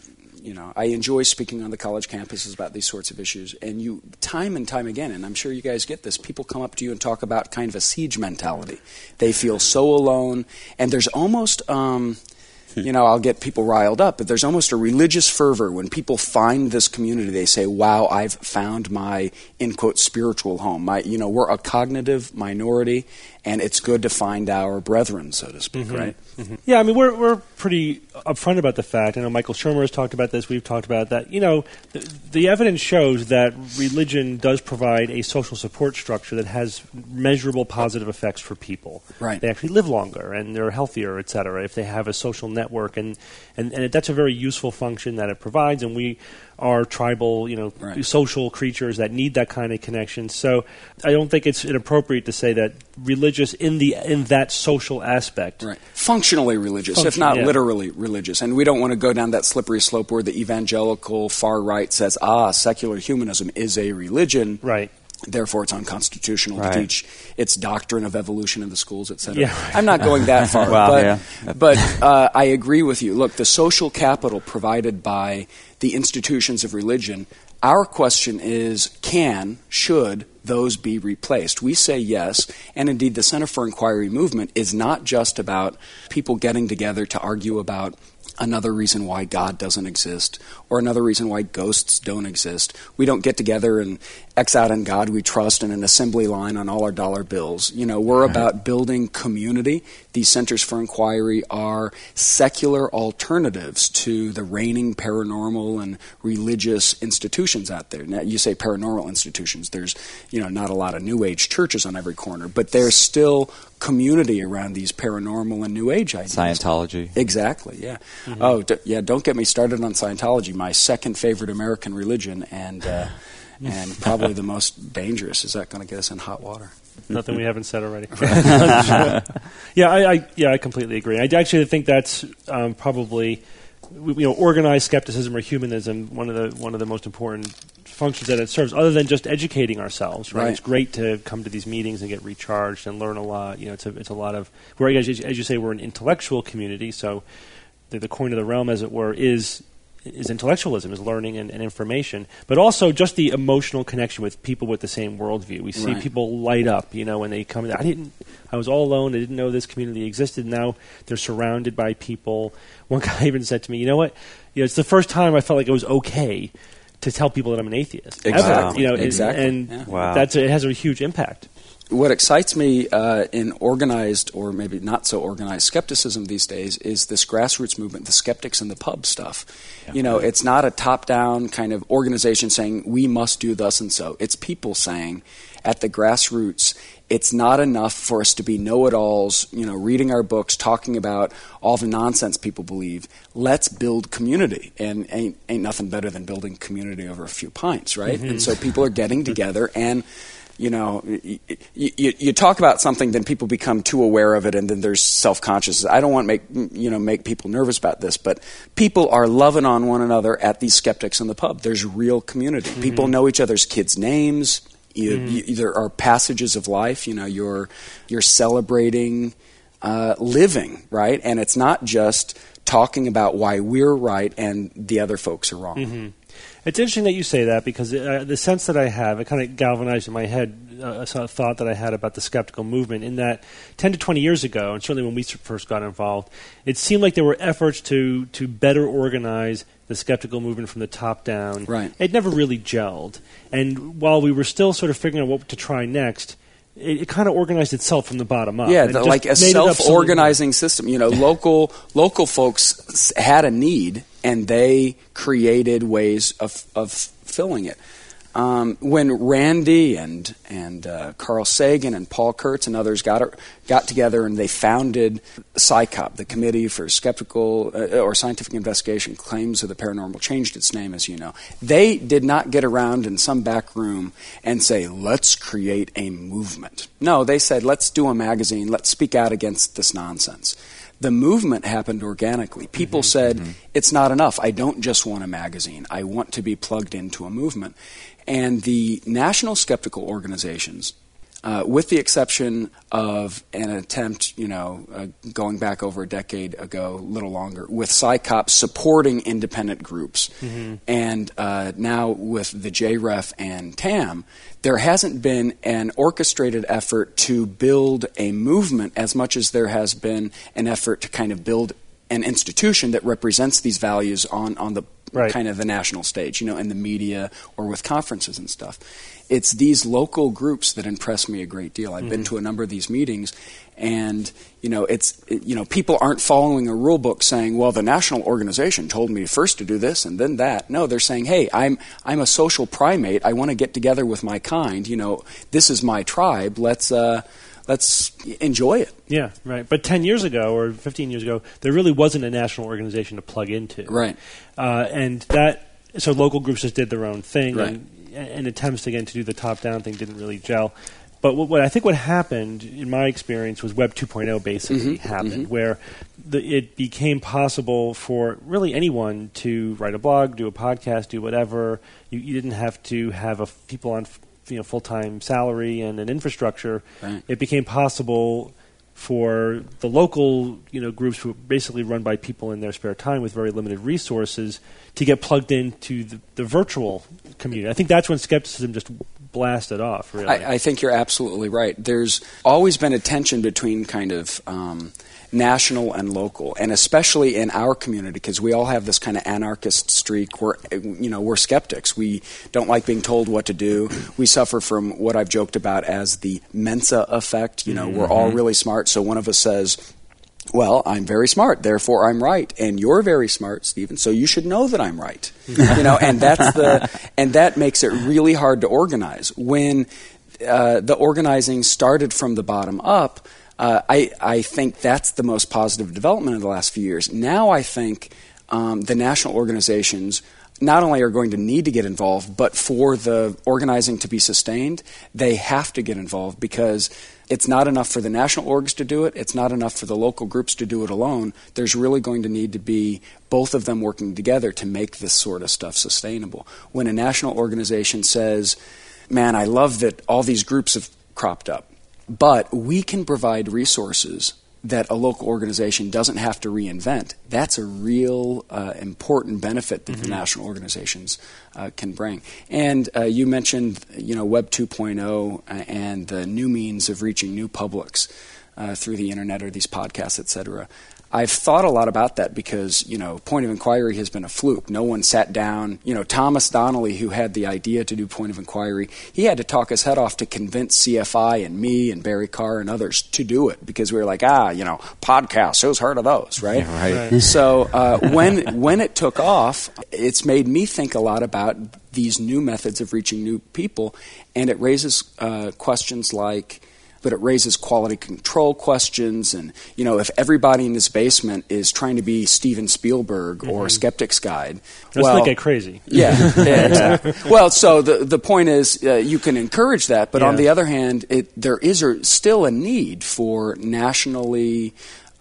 I enjoy speaking on the college campuses about these sorts of issues. And you, time and time again, and I'm sure you guys get this, people come up to you and talk about kind of a siege mentality. They feel so alone, and there's almost, I'll get people riled up, but there's almost a religious fervor when people find this community. They say, wow, I've found my, in quote, spiritual home. We're a cognitive minority, and it's good to find our brethren, so to speak, right? Mm-hmm. Yeah, I mean, we're pretty upfront about the fact. I know Michael Shermer has talked about this. We've talked about that. The evidence shows that religion does provide a social support structure that has measurable positive effects for people. Right. They actually live longer and they're healthier, et cetera, if they have a social network. And that's a very useful function that it provides. And we are tribal, social creatures that need that kind of connection. So I don't think it's inappropriate to say that religious in that social aspect. Right. Functionally religious, if not literally religious. And we don't want to go down that slippery slope where the evangelical far right says, secular humanism is a religion. Right. Therefore, it's unconstitutional to teach its doctrine of evolution in the schools, etc. Yeah. I'm not going that far, but I agree with you. Look, the social capital provided by the institutions of religion, our question is, should those be replaced? We say yes, and indeed the Center for Inquiry movement is not just about people getting together to argue about another reason why God doesn't exist, or another reason why ghosts don't exist. We don't get together and X out in God we trust and an assembly line on all our dollar bills. We're about building community. These centers for inquiry are secular alternatives to the reigning paranormal and religious institutions out there. Now, you say paranormal institutions. There's, not a lot of New Age churches on every corner, but there's still community around these paranormal and New Age ideas. Scientology. Exactly, yeah. Mm-hmm. Don't get me started on Scientology, my second favorite American religion, and probably the most dangerous. Is that going to get us in hot water? Nothing we haven't said already. I completely agree. I actually think that's probably organized skepticism or humanism, one of the most important functions that it serves, other than just educating ourselves. Right? It's great to come to these meetings and get recharged and learn a lot. It's a lot of. As you say, we're an intellectual community, so the coin of the realm, as it were, is intellectualism, is learning and information, but also just the emotional connection with people with the same worldview. We see people light up, when they come in. I was all alone. I didn't know this community existed. Now they're surrounded by people. One guy even said to me, it's the first time I felt like it was okay to tell people that I'm an atheist. Exactly. Ever. Exactly. And it has a huge impact. What excites me in organized or maybe not so organized skepticism these days is this grassroots movement, the skeptics in the pub stuff. Yeah. It's not a top-down kind of organization saying we must do thus and so. It's people saying at the grassroots, it's not enough for us to be know-it-alls, reading our books, talking about all the nonsense people believe. Let's build community. And ain't nothing better than building community over a few pints, right? Mm-hmm. And so people are getting together and you talk about something, then people become too aware of it, and then there's self-consciousness. I don't want to make people nervous about this, but people are loving on one another at these skeptics in the pub. There's real community. Mm-hmm. People know each other's kids' names. There are passages of life. You're celebrating living, right? And it's not just talking about why we're right and the other folks are wrong. Mm-hmm. It's interesting that you say that because the sense that I have, it kind of galvanized in my head a thought that I had about the skeptical movement in that 10 to 20 years ago, and certainly when we first got involved, it seemed like there were efforts to better organize the skeptical movement from the top down. Right. It never really gelled. And while we were still sort of figuring out what to try next, it kind of organized itself from the bottom up. Yeah, like a self-organizing system. Local folks had a need, and they created ways of filling it. When Randy and Carl Sagan and Paul Kurtz and others got together and they founded SciCoP, the Committee for Skeptical or Scientific Investigation Claims of the Paranormal, changed its name, as you know. They did not get around in some back room and say, let's create a movement. No, they said, let's do a magazine, let's speak out against this nonsense. The movement happened organically. People said, it's not enough. I don't just want a magazine. I want to be plugged into a movement. And the national skeptical organizations, with the exception of an attempt, going back over a decade ago, a little longer, with SciCoP supporting independent groups, and now with the JREF and TAM, there hasn't been an orchestrated effort to build a movement as much as there has been an effort to kind of build an institution that represents these values on the kind of the national stage, in the media or with conferences and stuff. It's these local groups that impress me a great deal. I've been to a number of these meetings, and people aren't following a rule book saying, well, the national organization told me first to do this and then that. No, they're saying, hey, I'm a social primate. I want to get together with my kind. This is my tribe. Let's enjoy it. Yeah, right. But 10 years ago or 15 years ago, there really wasn't a national organization to plug into. Right. So local groups just did their own thing, right. and attempts again to do the top-down thing didn't really gel. But what I think what happened, in my experience, was Web 2.0 basically happened, where it became possible for really anyone to write a blog, do a podcast, do whatever. You didn't have to have people on full-time salary and an infrastructure. Right. It became possible for the local groups who were basically run by people in their spare time with very limited resources to get plugged into the virtual community. I think that's when skepticism just blasted off, really. I think you're absolutely right. There's always been a tension between kind of national and local, and especially in our community, because we all have this kind of anarchist streak. We're skeptics. We don't like being told what to do. We suffer from what I've joked about as the Mensa effect. We're all really smart, so one of us says, well, I'm very smart, therefore I'm right, and you're very smart, Stephen, so you should know that I'm right. And that makes it really hard to organize. When the organizing started from the bottom up, I think that's the most positive development of the last few years. Now I think the national organizations not only are going to need to get involved, but for the organizing to be sustained, they have to get involved, because it's not enough for the national orgs to do it. It's not enough for the local groups to do it alone. There's really going to need to be both of them working together to make this sort of stuff sustainable. When a national organization says, man, I love that all these groups have cropped up, but we can provide resources that a local organization doesn't have to reinvent, that's a real important benefit that the national organizations can bring. And you mentioned, Web 2.0 and the new means of reaching new publics through the internet or these podcasts, et cetera. I've thought a lot about that because, point of inquiry has been a fluke. No one sat down. Thomas Donnelly, who had the idea to do point of inquiry, he had to talk his head off to convince CFI and me and Barry Carr and others to do it, because we were like, podcasts, who's heard of those, right? Yeah, right. So when it took off, it's made me think a lot about these new methods of reaching new people, and it raises questions like, but it raises quality control questions. And, if everybody in this basement is trying to be Steven Spielberg or Skeptic's Guide. That's going to get crazy. Yeah, exactly. Well, so the point is you can encourage that, but on the other hand, there is still a need for nationally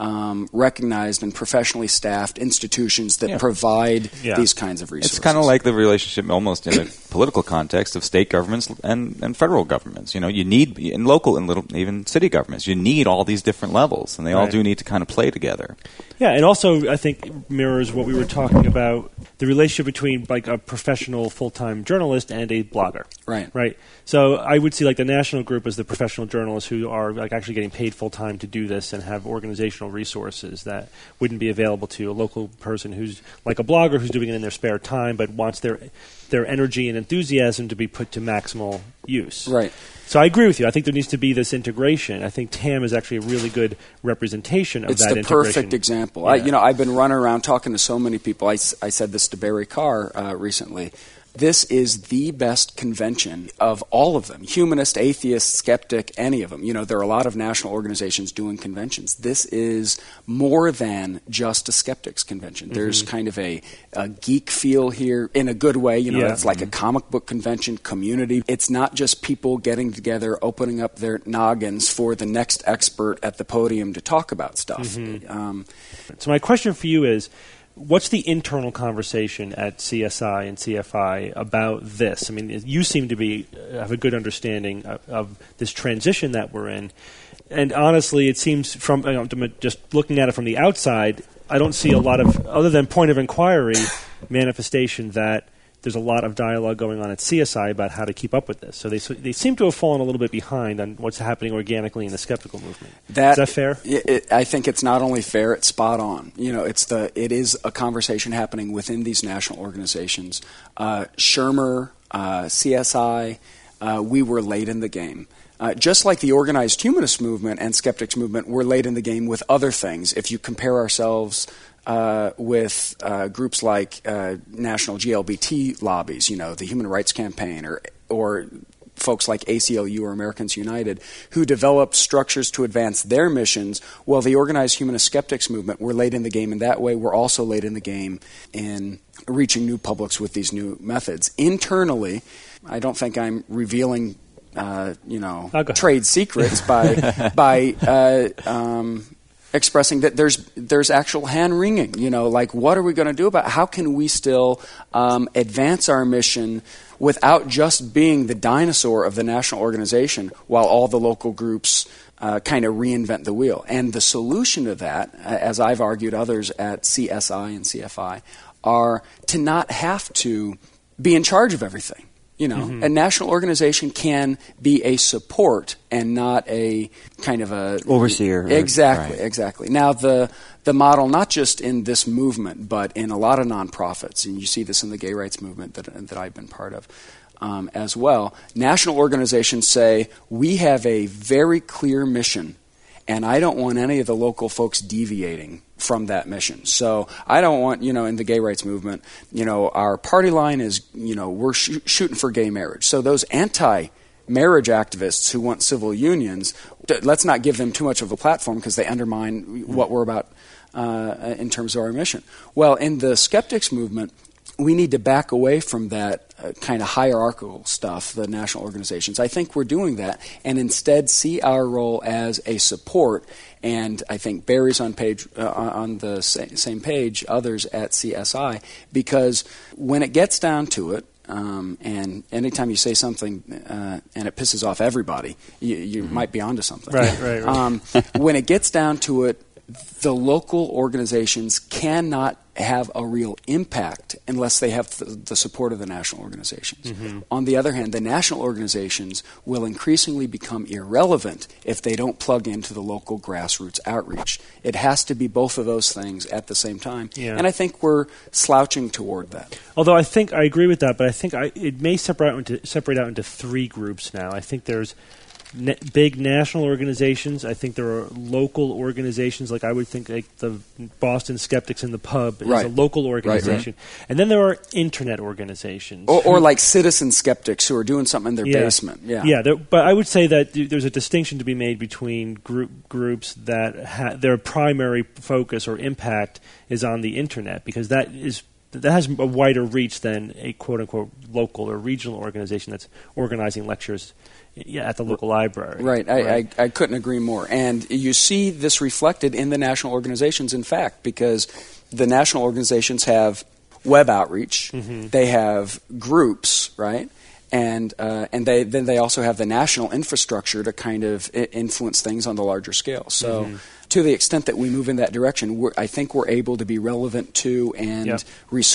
recognized and professionally staffed institutions that provide these kinds of resources. It's kind of like the relationship almost in a political context of state governments and federal governments. You need, in local and little, even city governments, you need all these different levels, and they all do need to kind of play together. Yeah, and also I think mirrors what we were talking about, the relationship between like a professional full-time journalist and a blogger. Right. So I would see like the national group as the professional journalists who are like actually getting paid full-time to do this and have organizational resources that wouldn't be available to a local person who's like a blogger who's doing it in their spare time but wants their energy and enthusiasm to be put to maximal use. Right. So I agree with you. I think there needs to be this integration. I think TAM is actually a really good representation of that integration. It's the perfect example. Yeah. I've been running around talking to so many people. I said this to Barry Carr recently. This is the best convention of all of them. Humanist, atheist, skeptic, any of them. There are a lot of national organizations doing conventions. This is more than just a skeptics convention. There's kind of a geek feel here in a good way. It's like a comic book convention, community. It's not just people getting together, opening up their noggins for the next expert at the podium to talk about stuff. So my question for you is, what's the internal conversation at CSI and CFI about this? I mean, you seem to have a good understanding of this transition that we're in. And honestly, it seems from just looking at it from the outside, I don't see a lot of, other than point of inquiry, manifestation that there's a lot of dialogue going on at CSI about how to keep up with this. So they seem to have fallen a little bit behind on what's happening organically in the skeptical movement. Is that fair? I think it's not only fair, it's spot on. It is a conversation happening within these national organizations. Shermer, CSI, we were late in the game. Just like the organized humanist movement and skeptics movement, we're late in the game with other things. If you compare ourselves with groups like national GLBT lobbies, the Human Rights Campaign, or folks like ACLU or Americans United, who developed structures to advance their missions, while the organized humanist skeptics movement, we're late in the game in that way. We're also late in the game in reaching new publics with these new methods. Internally, I don't think I'm revealing trade secrets by expressing that there's actual hand wringing. Like, what are we going to do about it? How can we still advance our mission without just being the dinosaur of the national organization, while all the local groups kind of reinvent the wheel? And the solution to that, as I've argued others at CSI and CFI, are to not have to be in charge of everything. A national organization can be a support and not a kind of a overseer. Exactly. Now, the model, not just in this movement, but in a lot of nonprofits, and you see this in the gay rights movement that I've been part of as well. National organizations say, we have a very clear mission, and I don't want any of the local folks deviating from that mission. So I don't want, in the gay rights movement, our party line is, we're shooting for gay marriage. So those anti-marriage activists who want civil unions, let's not give them too much of a platform because they undermine what we're about in terms of our mission. Well, in the skeptics movement, we need to back away from that kind of hierarchical stuff, the national organizations. I think we're doing that, and instead see our role as a support. And I think Barry's on the same page, others at CSI, because when it gets down to it, and anytime you say something and it pisses off everybody, you might be onto something. Right. When it gets down to it, the local organizations cannot have a real impact unless they have the support of the national organizations. Mm-hmm. On the other hand, the national organizations will increasingly become irrelevant if they don't plug into the local grassroots outreach. It has to be both of those things at the same time, and I think we're slouching toward that. Although I think I agree with that, but I think it may separate out into three groups now. I think there's big national organizations. I think there are local organizations, like I would think like the Boston Skeptics in the Pub is a local organization. Right. And then there are internet organizations. Or like citizen skeptics who are doing something in their basement. But I would say that there's a distinction to be made between groups that their primary focus or impact is on the internet, because that has a wider reach than a quote-unquote local or regional organization that's organizing lectures at the local library. Right. I couldn't agree more. And you see this reflected in the national organizations, in fact, because the national organizations have web outreach, they have groups, right? And they also have the national infrastructure to kind of influence things on the larger scale. So to the extent that we move in that direction, I think we're able to be relevant to and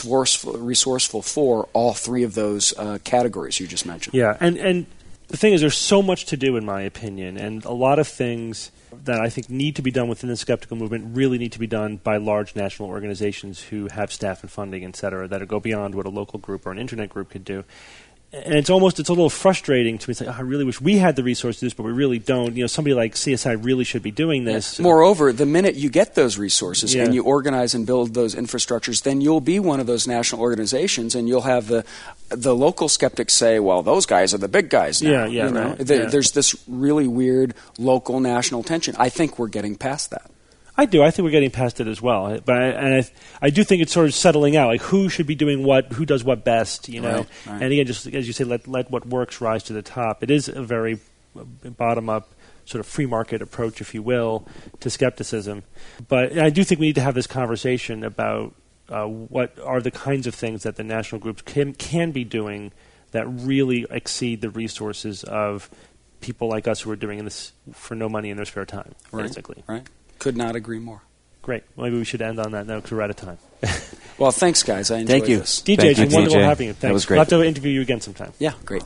resourceful for all three of those categories you just mentioned. Yeah, and the thing is, there's so much to do, in my opinion, and a lot of things that I think need to be done within the skeptical movement really need to be done by large national organizations who have staff and funding, et cetera, that go beyond what a local group or an internet group could do. And it's a little frustrating to me. It's like, I really wish we had the resources to do this, but we really don't. Somebody like CSI really should be doing this. Moreover, the minute you get those resources and you organize and build those infrastructures, then you'll be one of those national organizations, and you'll have the local skeptics say, well, those guys are the big guys now. There's this really weird local national tension. I think we're getting past that. I do. I think we're getting past it as well. But I do think it's sort of settling out. Like, who should be doing what? Who does what best? Right. And again, just as you say, let what works rise to the top. It is a very bottom-up sort of free market approach, if you will, to skepticism. But I do think we need to have this conversation about what are the kinds of things that the national groups can be doing that really exceed the resources of people like us who are doing this for no money in their spare time, basically. Right. Could not agree more. Great. Maybe we should end on that note because we're out of time. Well, thanks, guys. I enjoyed this. DJ, it's been wonderful having you. Thanks. That was great. We'll have to interview you again sometime. Yeah, great.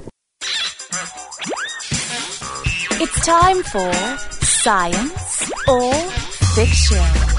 It's time for Science or Fiction.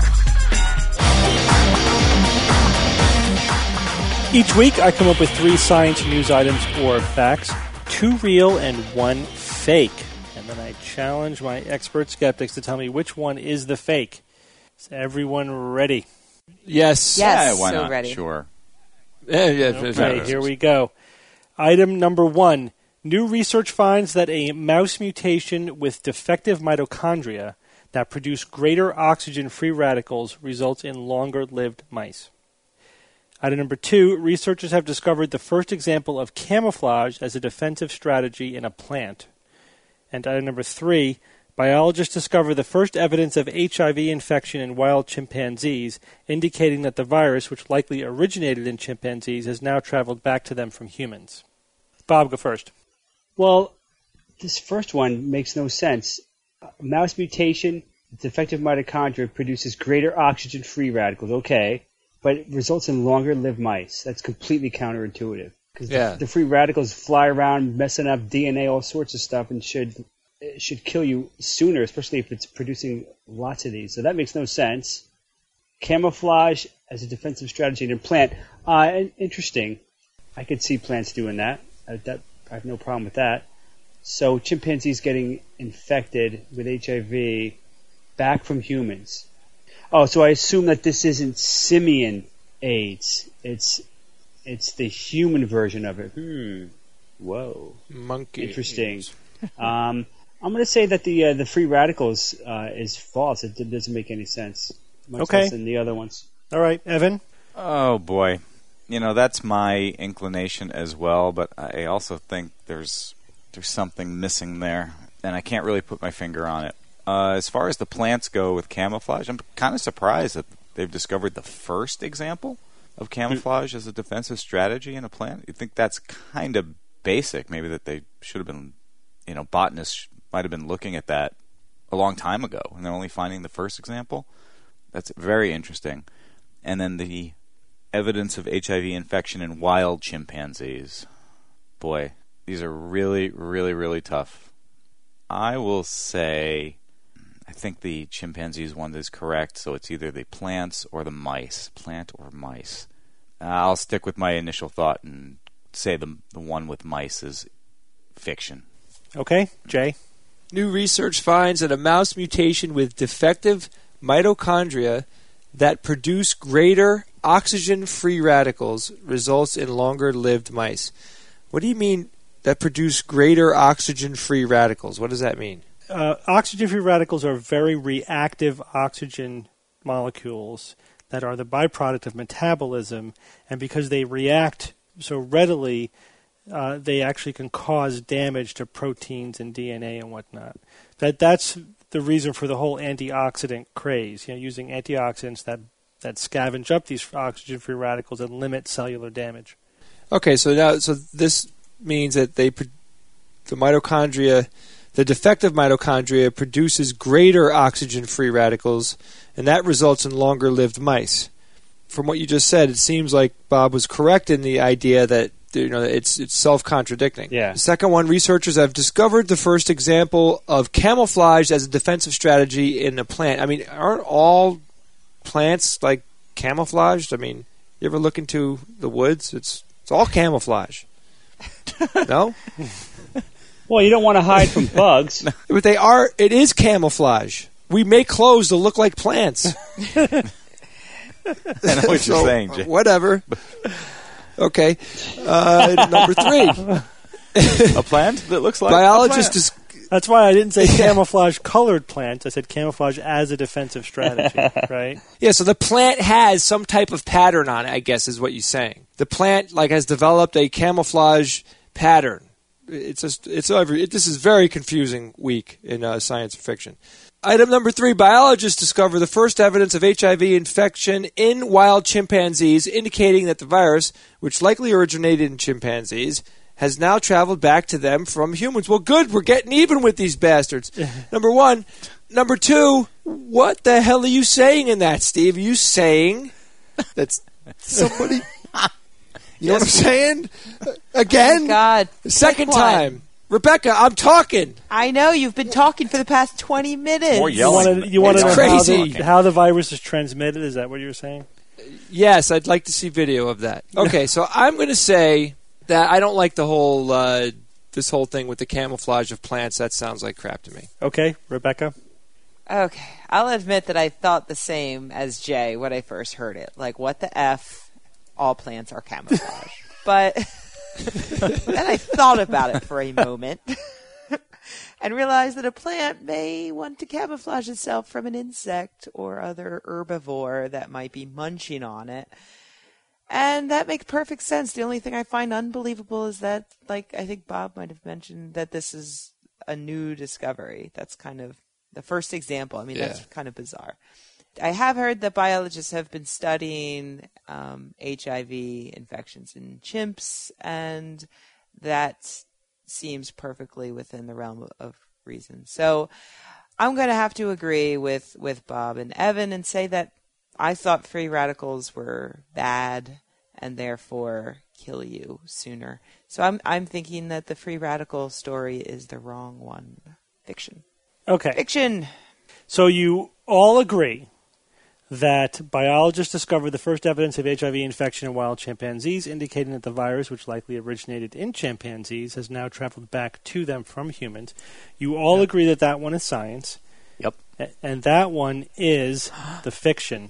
Each week, I come up with 3 science news items or facts, 2 real and 1 fake. And then I challenge my expert skeptics to tell me which one is the fake. Is everyone ready? Yes. Yeah, why so not? Ready. Sure. Okay, here we go. Item number 1. New research finds that a mouse mutation with defective mitochondria that produce greater oxygen-free radicals results in longer-lived mice. Item number 2. Researchers have discovered the first example of camouflage as a defensive strategy in a plant. And item number 3, biologists discovered the first evidence of HIV infection in wild chimpanzees, indicating that the virus, which likely originated in chimpanzees, has now traveled back to them from humans. Bob, go first. Well, this first one makes no sense. A mouse mutation, defective mitochondria produces greater oxygen-free radicals, okay, but it results in longer-lived mice. That's completely counterintuitive. Because the free radicals fly around messing up DNA, all sorts of stuff, and should kill you sooner, especially if it's producing lots of these. So that makes no sense. Camouflage as a defensive strategy in a plant. Interesting. I could see plants doing that. I have no problem with that. So chimpanzees getting infected with HIV back from humans. Oh, so I assume that this isn't simian AIDS. It's the human version of it. Whoa. Monkey. Interesting. I'm going to say that the free radicals is false. It doesn't make any sense. Much less than the other ones. All right, Evan? Oh, boy. That's my inclination as well, but I also think there's something missing there, and I can't really put my finger on it. As far as the plants go with camouflage, I'm kind of surprised that they've discovered the first example of camouflage as a defensive strategy in a plant. You'd think that's kind of basic, maybe that they should have been, botanists might have been looking at that a long time ago, and they're only finding the first example. That's very interesting. And then the evidence of HIV infection in wild chimpanzees. Boy, these are really, really, really tough. I will say, I think the chimpanzees one is correct, so it's either the plants or the mice. Plant or mice. I'll stick with my initial thought and say the one with mice is fiction. Okay, Jay? New research finds that a mouse mutation with defective mitochondria that produce greater oxygen-free radicals results in longer-lived mice. What do you mean that produce greater oxygen-free radicals? What does that mean? Oxygen-free radicals are very reactive oxygen molecules that are the byproduct of metabolism, and because they react so readily, they actually can cause damage to proteins and DNA and whatnot. That's the reason for the whole antioxidant craze. Using antioxidants that scavenge up these oxygen-free radicals and limit cellular damage. Okay, so this means that the mitochondria, the defective mitochondria, produces greater oxygen-free radicals, and that results in longer-lived mice. From what you just said, it seems like Bob was correct in the idea that it's self-contradicting. Yeah. The second one, researchers have discovered the first example of camouflage as a defensive strategy in a plant. I mean, aren't all plants like camouflaged? I mean, you ever look into the woods? It's all camouflage. No? Well, you don't want to hide from bugs. But it is camouflage. We make clothes to look like plants. I know what you're saying, Jay. Whatever. Okay. Number 3. A plant that looks like biologists. That's why I didn't say camouflage-colored plants. I said camouflage as a defensive strategy, right? Yeah, so the plant has some type of pattern on it, I guess, is what you're saying. The plant has developed a camouflage pattern. This is very confusing week in science fiction. Item number 3, biologists discover the first evidence of HIV infection in wild chimpanzees, indicating that the virus, which likely originated in chimpanzees, has now traveled back to them from humans. Well, good, we're getting even with these bastards. Number 1. Number 2, what the hell are you saying in that, Steve? Are you saying that somebody... You know what I'm saying? Again? Oh, God. Second time. Rebecca, I'm talking. I know. You've been talking for the past 20 minutes. More yelling. You want to know crazy. how the virus is transmitted? Is that what you were saying? Yes, I'd like to see video of that. Okay, so I'm going to say that I don't like the whole this whole thing with the camouflage of plants. That sounds like crap to me. Okay, Rebecca? Okay. I'll admit that I thought the same as Jay when I first heard it. Like, what the F? All plants are camouflage. But then I thought about it for a moment and realized that a plant may want to camouflage itself from an insect or other herbivore that might be munching on it. And that makes perfect sense. The only thing I find unbelievable is that, I think Bob might have mentioned that this is a new discovery. That's kind of the first example. I mean, That's kind of bizarre. I have heard that biologists have been studying HIV infections in chimps, and that seems perfectly within the realm of reason. So I'm going to have to agree with Bob and Evan and say that I thought free radicals were bad and therefore kill you sooner. So I'm thinking that the free radical story is the wrong one. Fiction. Okay. Fiction. So you all agree that biologists discovered the first evidence of HIV infection in wild chimpanzees, indicating that the virus, which likely originated in chimpanzees, has now traveled back to them from humans. You all agree that one is science. Yep. And that one is the fiction.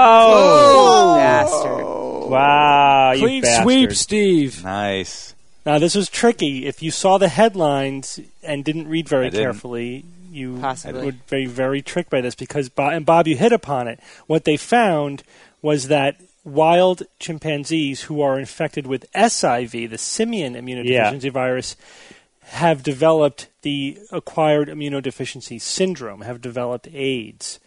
Oh! Bastard. Wow, you Clean bastard. sweep, Steve. Nice. Now, this was tricky. If you saw the headlines and didn't read very carefully, you Possibly. would be very tricked by this because, Bob, you hit upon it. What they found was that wild chimpanzees who are infected with SIV, the simian immunodeficiency virus, have developed the acquired immunodeficiency syndrome, have developed AIDS.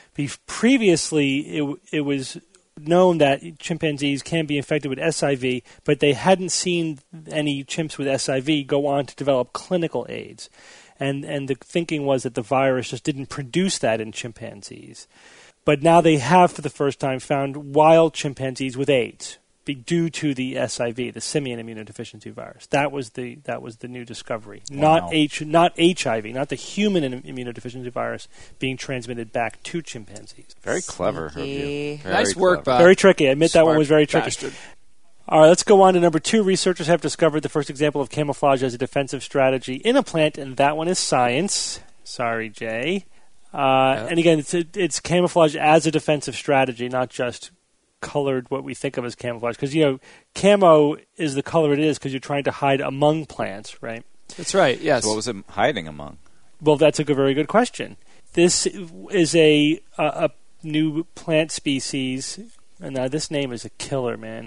Previously, it was known that chimpanzees can be infected with SIV, but they hadn't seen any chimps with SIV go on to develop clinical AIDS. And the thinking was that the virus just didn't produce that in chimpanzees. But now they have, for the first time, found wild chimpanzees with AIDS due to the SIV, the simian immunodeficiency virus. That was the new discovery. Wow. Not HIV, not the human immunodeficiency virus being transmitted back to chimpanzees. Very clever of you. Nice work, Bob. Very tricky. I admit Smart that one was very tricky. bastard. All right, let's go on to number 2. Researchers have discovered the first example of camouflage as a defensive strategy in a plant, and that one is science. Sorry, Jay. And again, it's camouflage as a defensive strategy, not just colored what we think of as camouflage. Because, camo is the color it is because you're trying to hide among plants, right? That's right, yes. So what was it hiding among? Well, that's a very good question. This is a new plant species, and this name is a killer, man.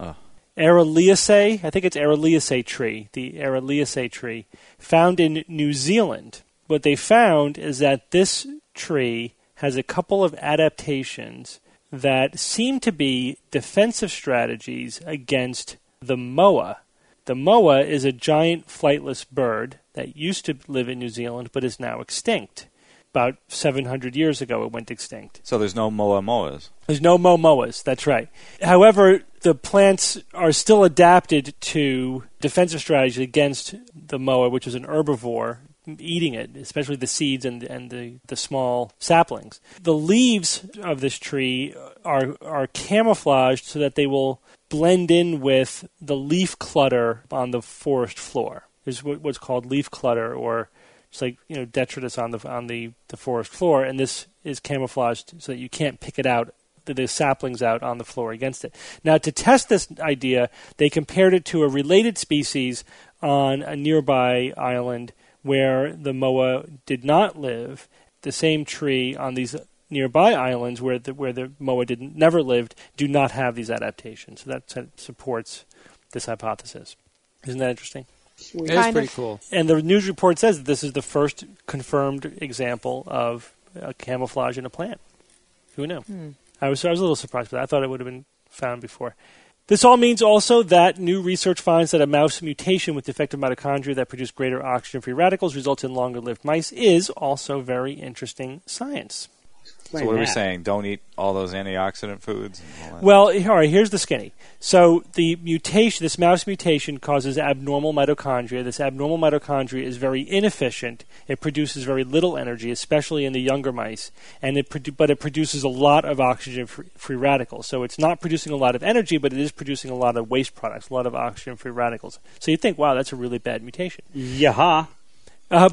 Araliaceae, I think it's Araliaceae tree, the Araliaceae tree, found in New Zealand. What they found is that this tree has a couple of adaptations that seem to be defensive strategies against the moa. The moa is a giant flightless bird that used to live in New Zealand but is now extinct. About 700 years ago it went extinct. So there's no moas. There's no moas, that's right. However, the plants are still adapted to defensive strategies against the moa, which is an herbivore, eating it, especially the seeds and the small saplings. The leaves of this tree are camouflaged so that they will blend in with the leaf clutter on the forest floor. There's what's called leaf clutter, or it's like detritus on the forest floor, and this is camouflaged so that you can't pick it out, the saplings out on the floor against it. Now, to test this idea, they compared it to a related species on a nearby island where the moa did not live. The same tree on these nearby islands where the moa never lived do not have these adaptations. So that supports this hypothesis. Isn't that interesting? It is pretty cool. And the news report says that this is the first confirmed example of camouflage in a plant. Who knew? I was a little surprised by that. I thought it would have been found before. This all means also that new research finds that a mouse mutation with defective mitochondria that produce greater oxygen-free radicals results in longer-lived mice is also very interesting science. So what are we saying? Don't eat all those antioxidant foods? And all that? Well, all right, here's the skinny. So the mutation, this mouse mutation, causes abnormal mitochondria. This abnormal mitochondria is very inefficient. It produces very little energy, especially in the younger mice, but it produces a lot of oxygen-free radicals. So it's not producing a lot of energy, but it is producing a lot of waste products, a lot of oxygen-free radicals. So you think, wow, that's a really bad mutation. Yeah. But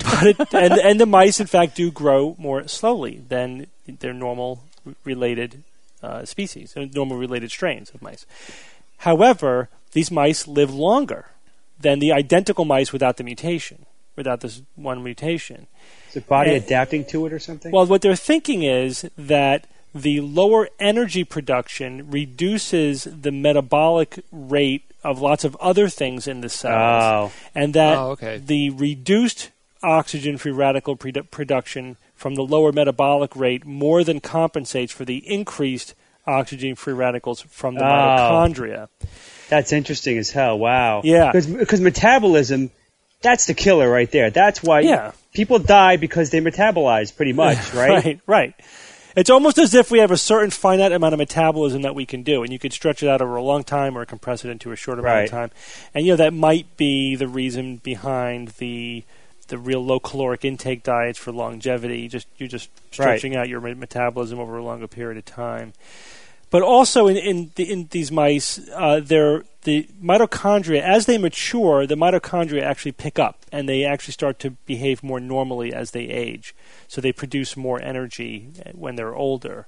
the mice, in fact, do grow more slowly than their normal related species, normal related strains of mice. However, these mice live longer than the identical mice without the mutation, without this one mutation. Is the body adapting to it or something? Well, what they're thinking is that the lower energy production reduces the metabolic rate of lots of other things in the cells, and that the reduced oxygen-free radical production from the lower metabolic rate more than compensates for the increased oxygen-free radicals from the mitochondria. That's interesting as hell. Wow. Yeah. Because metabolism, that's the killer right there. That's why people die because they metabolize pretty much, right? Right. It's almost as if we have a certain finite amount of metabolism that we can do, and you could stretch it out over a long time or compress it into a short amount of time. And that might be the reason behind the real low caloric intake diets for longevity. You're just stretching out your metabolism over a longer period of time. But also in these mice, the mitochondria, as they mature, the mitochondria actually pick up and they actually start to behave more normally as they age. So they produce more energy when they're older.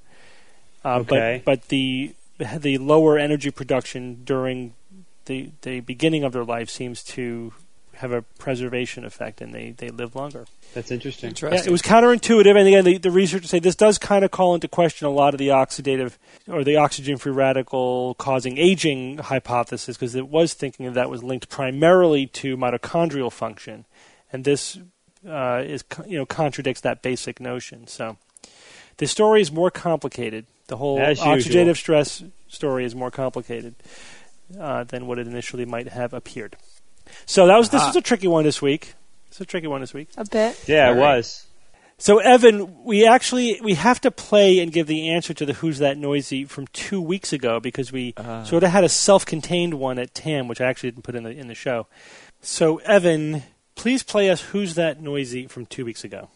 But the lower energy production during the beginning of their life seems to have a preservation effect, and they live longer. That's interesting. Yeah, it was counterintuitive, and again, the researchers say this does kind of call into question a lot of the oxidative or the oxygen-free radical causing aging hypothesis, because it was thinking that was linked primarily to mitochondrial function, and this contradicts that basic notion. So the story is more complicated. The whole oxidative stress story is more complicated than what it initially might have appeared. So this was a tricky one this week. It's a tricky one this week. A bit. Yeah, it was. So, Evan, we have to play and give the answer to the Who's That Noisy from 2 weeks ago, because we sort of had a self-contained one at TAM, which I actually didn't put in the show. So, Evan, please play us Who's That Noisy from 2 weeks ago.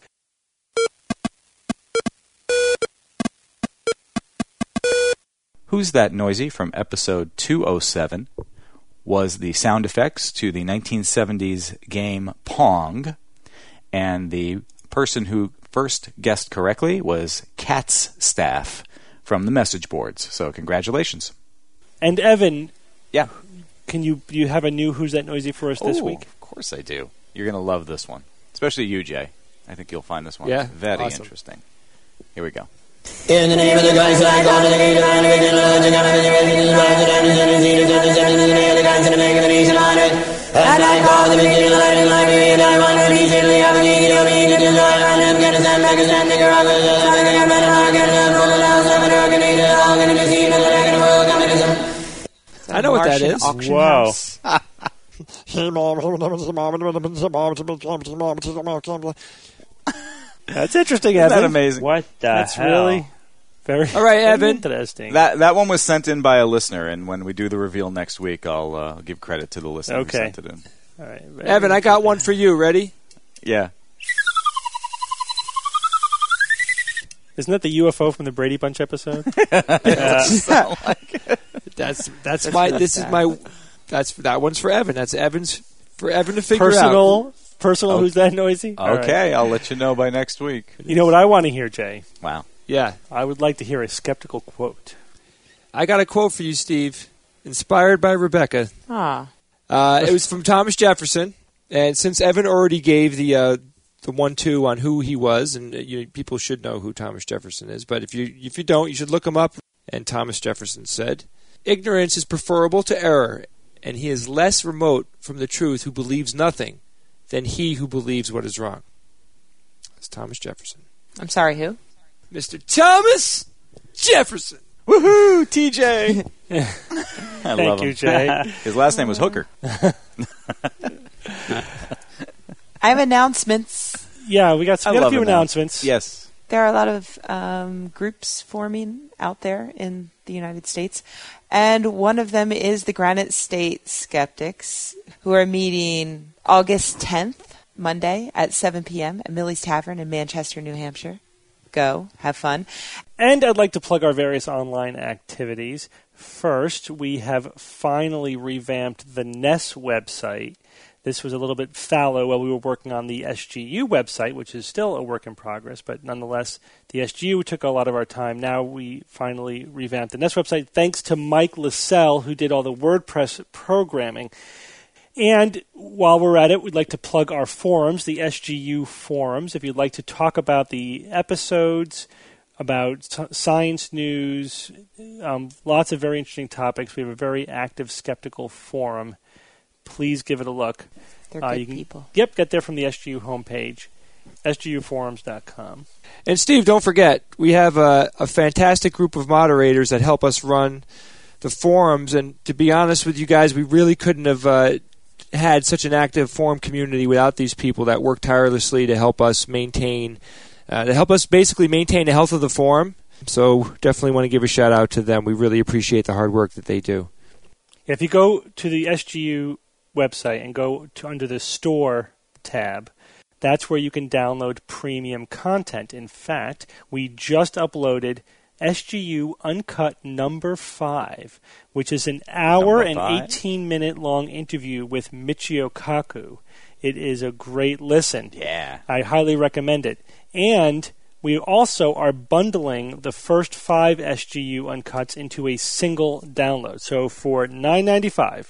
Who's That Noisy from episode 207 was the sound effects to the 1970s game Pong, and the person who first guessed correctly was Cat's Staff from the message boards. So congratulations. And Evan, yeah, do you have a new Who's That Noisy for us this week? Of course I do. You're going to love this one, especially you, Jay. I think you'll find this one very interesting. Here we go. In the name of the Christ, I go to the gate of the nation, Lord, and I'm in the refuge of the Lord, and the seed of the name of the Christ, and the make of the nation on it. And I call the beginning of light and library, and I want to be gently have a need of me to desire, and Afghanistan, Pakistan, Nicaragua, South Africa, Panama, Canada, Poland, Laos, Ecuador, Canada, all going to be seen in the second world communism. I know what that is. Wow. That's interesting, Evan. Isn't that amazing? What the That's hell? really very All right, Evan. interesting. That one was sent in by a listener, and when we do the reveal next week, I'll give credit to the listener who sent it in. All right, Evan, I got one for you. Ready? Yeah. Isn't that the UFO from the Brady Bunch episode? That one's for Evan. That's Evan's for Evan to figure out. Personal, Who's That Noisy? Okay, right. I'll let you know by next week. You know what I want to hear, Jay? Wow. Yeah. I would like to hear a skeptical quote. I got a quote for you, Steve, inspired by Rebecca. It was from Thomas Jefferson, and since Evan already gave the 1-2 on who he was, and people should know who Thomas Jefferson is, but if you don't, you should look him up. And Thomas Jefferson said, "Ignorance is preferable to error, and he is less remote from the truth who believes nothing than he who believes what is wrong." That's Thomas Jefferson. I'm sorry, who? Mr. Thomas Jefferson. Woohoo, TJ! I love him. Thank you, Jay. His last name was Hooker. I have announcements. Yeah, we got a few announcements. Yes. There are a lot of groups forming out there in the United States, and one of them is the Granite State Skeptics, who are meeting August 10th, Monday, at 7 p.m. at Millie's Tavern in Manchester, New Hampshire. Go. Have fun. And I'd like to plug our various online activities. First, we have finally revamped the NES website. This was a little bit fallow while we were working on the SGU website, which is still a work in progress, but nonetheless, the SGU took a lot of our time. Now we finally revamped the NES website, thanks to Mike Lassell, who did all the WordPress programming. And while we're at it, we'd like to plug our forums, the SGU forums. If you'd like to talk about the episodes, about science news, lots of very interesting topics. We have a very active skeptical forum. Please give it a look. They're good people. Yep, get there from the SGU homepage, sguforums.com. And Steve, don't forget, we have a fantastic group of moderators that help us run the forums. And to be honest with you guys, we really couldn't have had such an active forum community without these people that work tirelessly to help us basically maintain the health of the forum. So definitely want to give a shout out to them. We really appreciate the hard work that they do. If you go to the SGU website and go to under the store tab, that's where you can download premium content. In fact, we just uploaded SGU Uncut number 5, which is an hour and 18-minute long interview with Michio Kaku. It is a great listen. Yeah. I highly recommend it. And we also are bundling the first 5 SGU Uncuts into a single download. So for $9.95,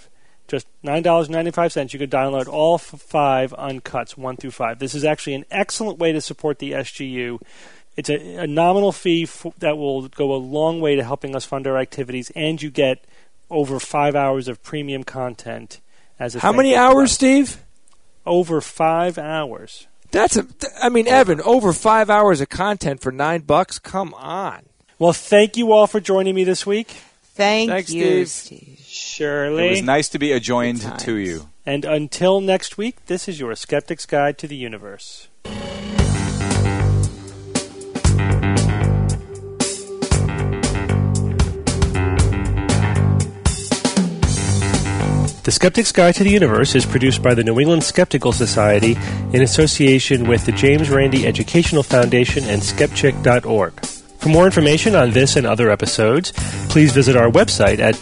just $9.95, you could download all 5 uncuts, 1 through 5. This is actually an excellent way to support the SGU. It's a nominal fee that will go a long way to helping us fund our activities, and you get over 5 hours of premium content. How many hours, Steve? Over 5 hours. Evan, over 5 hours of content for $9. Come on. Well, thank you all for joining me this week. Thanks, Steve. Shirley. It was nice to be adjoined to you. And until next week, this is your Skeptic's Guide to the Universe. The Skeptic's Guide to the Universe is produced by the New England Skeptical Society in association with the James Randi Educational Foundation and Skepchick.org. For more information on this and other episodes, please visit our website at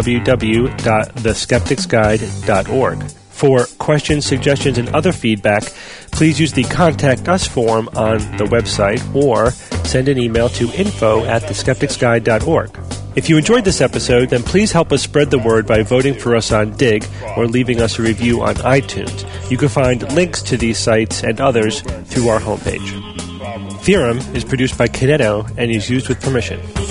www.theskepticsguide.org. For questions, suggestions, and other feedback, please use the Contact Us form on the website or send an email to info@theskepticsguide.org. If you enjoyed this episode, then please help us spread the word by voting for us on Dig or leaving us a review on iTunes. You can find links to these sites and others through our homepage. Theorem is produced by Kineto and is used with permission.